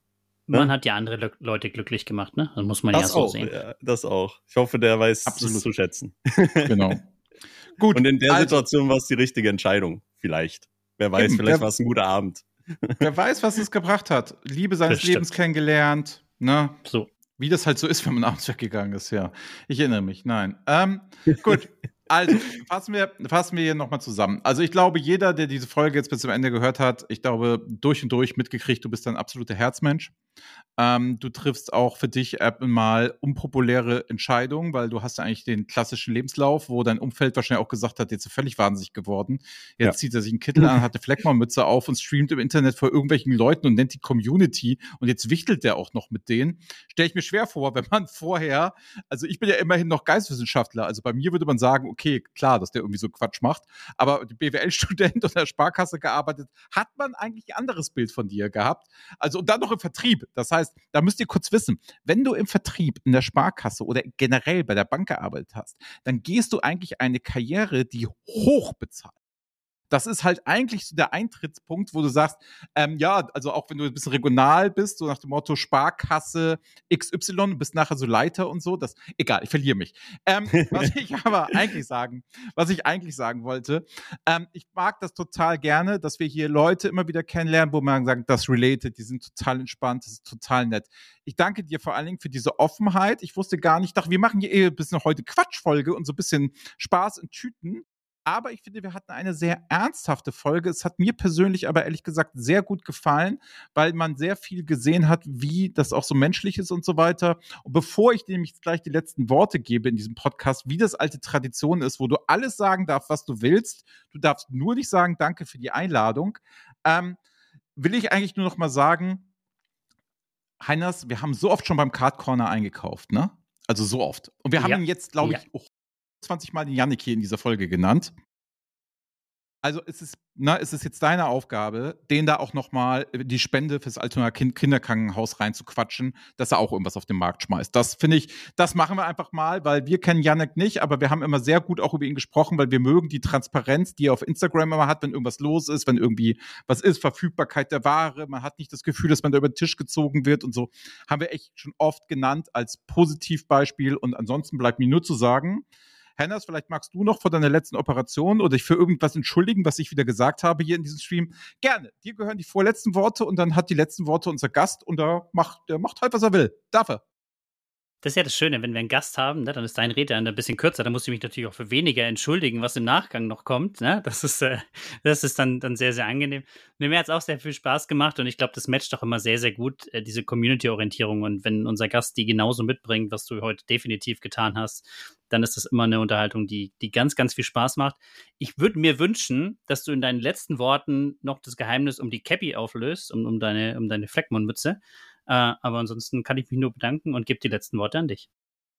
Man hat ja andere Le- Leute glücklich gemacht, ne? Das muss man das ja so auch, sehen. Ja, das auch. Ich hoffe, der weiß Absolut es zu schätzen. Genau. Gut. Und in der also, Situation war es die richtige Entscheidung, vielleicht. Wer weiß, Eben, vielleicht wer- war es ein guter Abend. Wer weiß, was es gebracht hat. Liebe seines Bestimmt. Lebens kennengelernt, ne? So. Wie das halt so ist, wenn man abends weggegangen ist, ja. Ich erinnere mich, nein. Ähm, gut, also fassen wir, fassen wir hier nochmal zusammen. Also ich glaube, jeder, der diese Folge jetzt bis zum Ende gehört hat, ich glaube, durch und durch mitgekriegt, du bist ein absoluter Herzmensch. Ähm, du triffst auch für dich äh, mal unpopuläre Entscheidungen, weil du hast ja eigentlich den klassischen Lebenslauf, wo dein Umfeld wahrscheinlich auch gesagt hat, jetzt ist er völlig wahnsinnig geworden. Jetzt Ja. zieht er sich einen Kittel an, hat eine Fleckmannmütze auf und streamt im Internet vor irgendwelchen Leuten und nennt die Community und jetzt wichtelt der auch noch mit denen. Stelle ich mir schwer vor, wenn man vorher, also ich bin ja immerhin noch Geisteswissenschaftler, also bei mir würde man sagen, okay, klar, dass der irgendwie so Quatsch macht, aber B W L-Student und der Sparkasse gearbeitet, hat man eigentlich ein anderes Bild von dir gehabt. Also und dann noch im Vertrieb. Das heißt, da müsst ihr kurz wissen, wenn du im Vertrieb, in der Sparkasse oder generell bei der Bank gearbeitet hast, dann gehst du eigentlich eine Karriere, die hoch bezahlt. Das ist halt eigentlich so der Eintrittspunkt, wo du sagst, ähm, ja, also auch wenn du ein bisschen regional bist, so nach dem Motto Sparkasse X Y, du bist nachher so Leiter und so, das, egal, ich verliere mich. Ähm, was ich aber eigentlich sagen, was ich eigentlich sagen wollte, ähm, ich mag das total gerne, dass wir hier Leute immer wieder kennenlernen, wo man sagt, das related, die sind total entspannt, das ist total nett. Ich danke dir vor allen Dingen für diese Offenheit. Ich wusste gar nicht, ich dachte, wir machen hier eh ein bisschen heute Quatschfolge und so ein bisschen Spaß in Tüten. Aber ich finde, wir hatten eine sehr ernsthafte Folge. Es hat mir persönlich aber ehrlich gesagt sehr gut gefallen, weil man sehr viel gesehen hat, wie das auch so menschlich ist und so weiter. Und bevor ich nämlich gleich die letzten Worte gebe in diesem Podcast, wie das alte Tradition ist, wo du alles sagen darfst, was du willst, du darfst nur nicht sagen, danke für die Einladung, ähm, will ich eigentlich nur noch mal sagen, Heiners, wir haben so oft schon beim Card Corner eingekauft, ne? Also so oft. Und wir haben Ja. ihn jetzt, glaube Ja. ich, zwanzig Mal den Yannick hier in dieser Folge genannt. Also es ist, na, es ist jetzt deine Aufgabe, den da auch nochmal die Spende fürs Altonaer kind Kinderkrankenhaus reinzuquatschen, dass er auch irgendwas auf den Markt schmeißt. Das finde ich, das machen wir einfach mal, weil wir kennen Yannick nicht, aber wir haben immer sehr gut auch über ihn gesprochen, weil wir mögen die Transparenz, die er auf Instagram immer hat, wenn irgendwas los ist, wenn irgendwie was ist, Verfügbarkeit der Ware, man hat nicht das Gefühl, dass man da über den Tisch gezogen wird und so. Haben wir echt schon oft genannt als Positivbeispiel und ansonsten bleibt mir nur zu sagen, Hennas, vielleicht magst du noch vor deiner letzten Operation oder dich für irgendwas entschuldigen, was ich wieder gesagt habe hier in diesem Stream. Gerne. Dir gehören die vorletzten Worte und dann hat die letzten Worte unser Gast und der macht, der macht halt, was er will. Darf er. Das ist ja das Schöne, wenn wir einen Gast haben, ne, dann ist dein Rede ein bisschen kürzer, dann musst du mich natürlich auch für weniger entschuldigen, was im Nachgang noch kommt. Ne? Das ist, äh, das ist dann, dann sehr, sehr angenehm. Und mir hat es auch sehr viel Spaß gemacht und ich glaube, das matcht doch immer sehr, sehr gut, äh, diese Community-Orientierung. Und wenn unser Gast die genauso mitbringt, was du heute definitiv getan hast, dann ist das immer eine Unterhaltung, die, die ganz, ganz viel Spaß macht. Ich würde mir wünschen, dass du in deinen letzten Worten noch das Geheimnis um die Cappy auflöst, um, um deine, um deine Fleckmannmütze. Uh, aber ansonsten kann ich mich nur bedanken und gebe die letzten Worte an dich.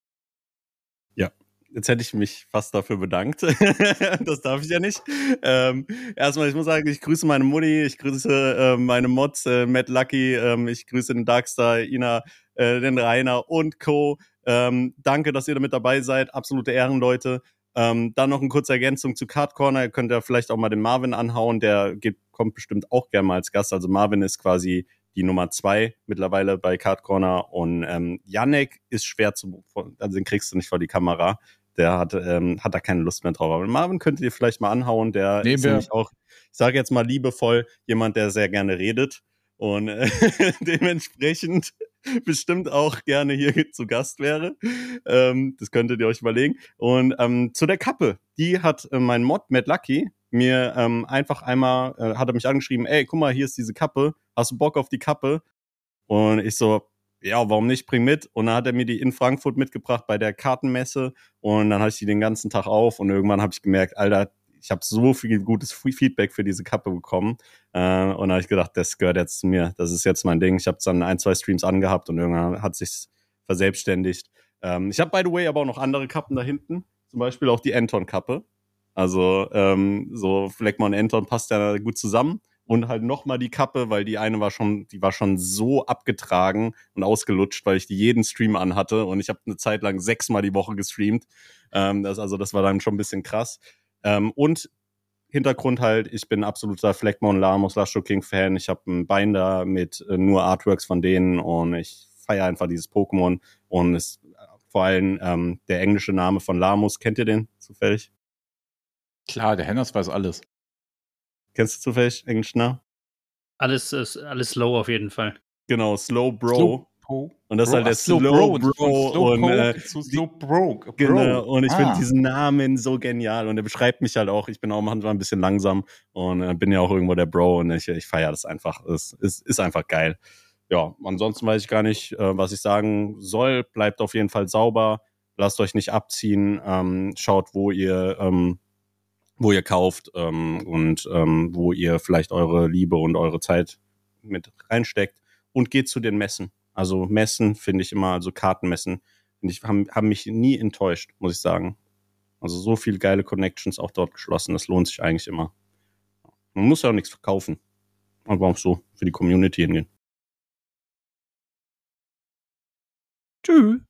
Ja, jetzt hätte ich mich fast dafür bedankt. Das darf ich ja nicht. Ähm, erstmal, ich muss sagen, ich grüße meine Mutti, ich grüße äh, meine Mods, äh, Matt Lucky, ähm, ich grüße den Darkstar, Ina, äh, den Rainer und Co. Ähm, danke, dass ihr da mit dabei seid. Absolute Ehrenleute. Ähm, dann noch eine kurze Ergänzung zu Card Corner. Ihr könnt ja vielleicht auch mal den Marvin anhauen. Der geht, kommt bestimmt auch gerne mal als Gast. Also Marvin ist quasi die Nummer zwei mittlerweile bei Card Corner und ähm, Yannick ist schwer zu, also den kriegst du nicht vor die Kamera, der hat, ähm, hat da keine Lust mehr drauf. Aber Marvin könntet ihr vielleicht mal anhauen, der Nee, ist nämlich auch, ich sage jetzt mal liebevoll, jemand, der sehr gerne redet und äh, dementsprechend bestimmt auch gerne hier zu Gast wäre. Ähm, das könntet ihr euch überlegen. Und ähm, zu der Kappe, die hat äh, mein Mod, Matt Lucky, mir ähm, einfach einmal, äh, hat er mich angeschrieben, ey, guck mal, hier ist diese Kappe, hast du Bock auf die Kappe? Und ich so, ja, warum nicht, bring mit. Und dann hat er mir die in Frankfurt mitgebracht bei der Kartenmesse und dann hatte ich die den ganzen Tag auf und irgendwann habe ich gemerkt, Alter, ich habe so viel gutes Feedback für diese Kappe bekommen äh, und dann habe ich gedacht, das gehört jetzt zu mir, das ist jetzt mein Ding. Ich habe es dann ein, zwei Streams angehabt und irgendwann hat es sich verselbstständigt. Ähm, ich habe, by the way, aber auch noch andere Kappen da hinten, zum Beispiel auch die Anton-Kappe. Also ähm, so Fleckmann und Anton passt ja gut zusammen. Und halt nochmal die Kappe, weil die eine war schon, die war schon so abgetragen und ausgelutscht, weil ich die jeden Stream anhatte und ich habe eine Zeit lang sechsmal die Woche gestreamt. Ähm, das, also das war dann schon ein bisschen krass. Ähm, und Hintergrund halt, ich bin absoluter Fleckmon, Lamos, Lasho King Fan. Ich habe einen Binder mit äh, nur Artworks von denen und ich feiere einfach dieses Pokémon. Und es, vor allem ähm, der englische Name von Lamos, kennt ihr den zufällig? Klar, der Hennas weiß alles. Kennst du zufällig englischen Namen? Alles, ist, alles slow auf jeden Fall. Genau, Slow Bro. Slow Po. Und das Bro, ist halt der ach, Slow Slow Bro, Bro. von Slow und, Poke äh, zu die- Slow Bro. Bro. Genau, und ich finde Ah. diesen Namen so genial und er beschreibt mich halt auch. Ich bin auch manchmal ein bisschen langsam und äh, bin ja auch irgendwo der Bro und ich, ich feiere das einfach. Es ist, ist einfach geil. Ja, ansonsten weiß ich gar nicht, äh, was ich sagen soll. Bleibt auf jeden Fall sauber. Lasst euch nicht abziehen. Ähm, schaut, wo ihr, ähm, wo ihr kauft ähm, und ähm, wo ihr vielleicht eure Liebe und eure Zeit mit reinsteckt. Und geht zu den Messen. Also Messen finde ich immer, also Kartenmessen, finde ich, haben, haben mich nie enttäuscht, muss ich sagen. Also so viele geile Connections auch dort geschlossen, das lohnt sich eigentlich immer. Man muss ja auch nichts verkaufen. Aber auch so für die Community hingehen. Tschüss.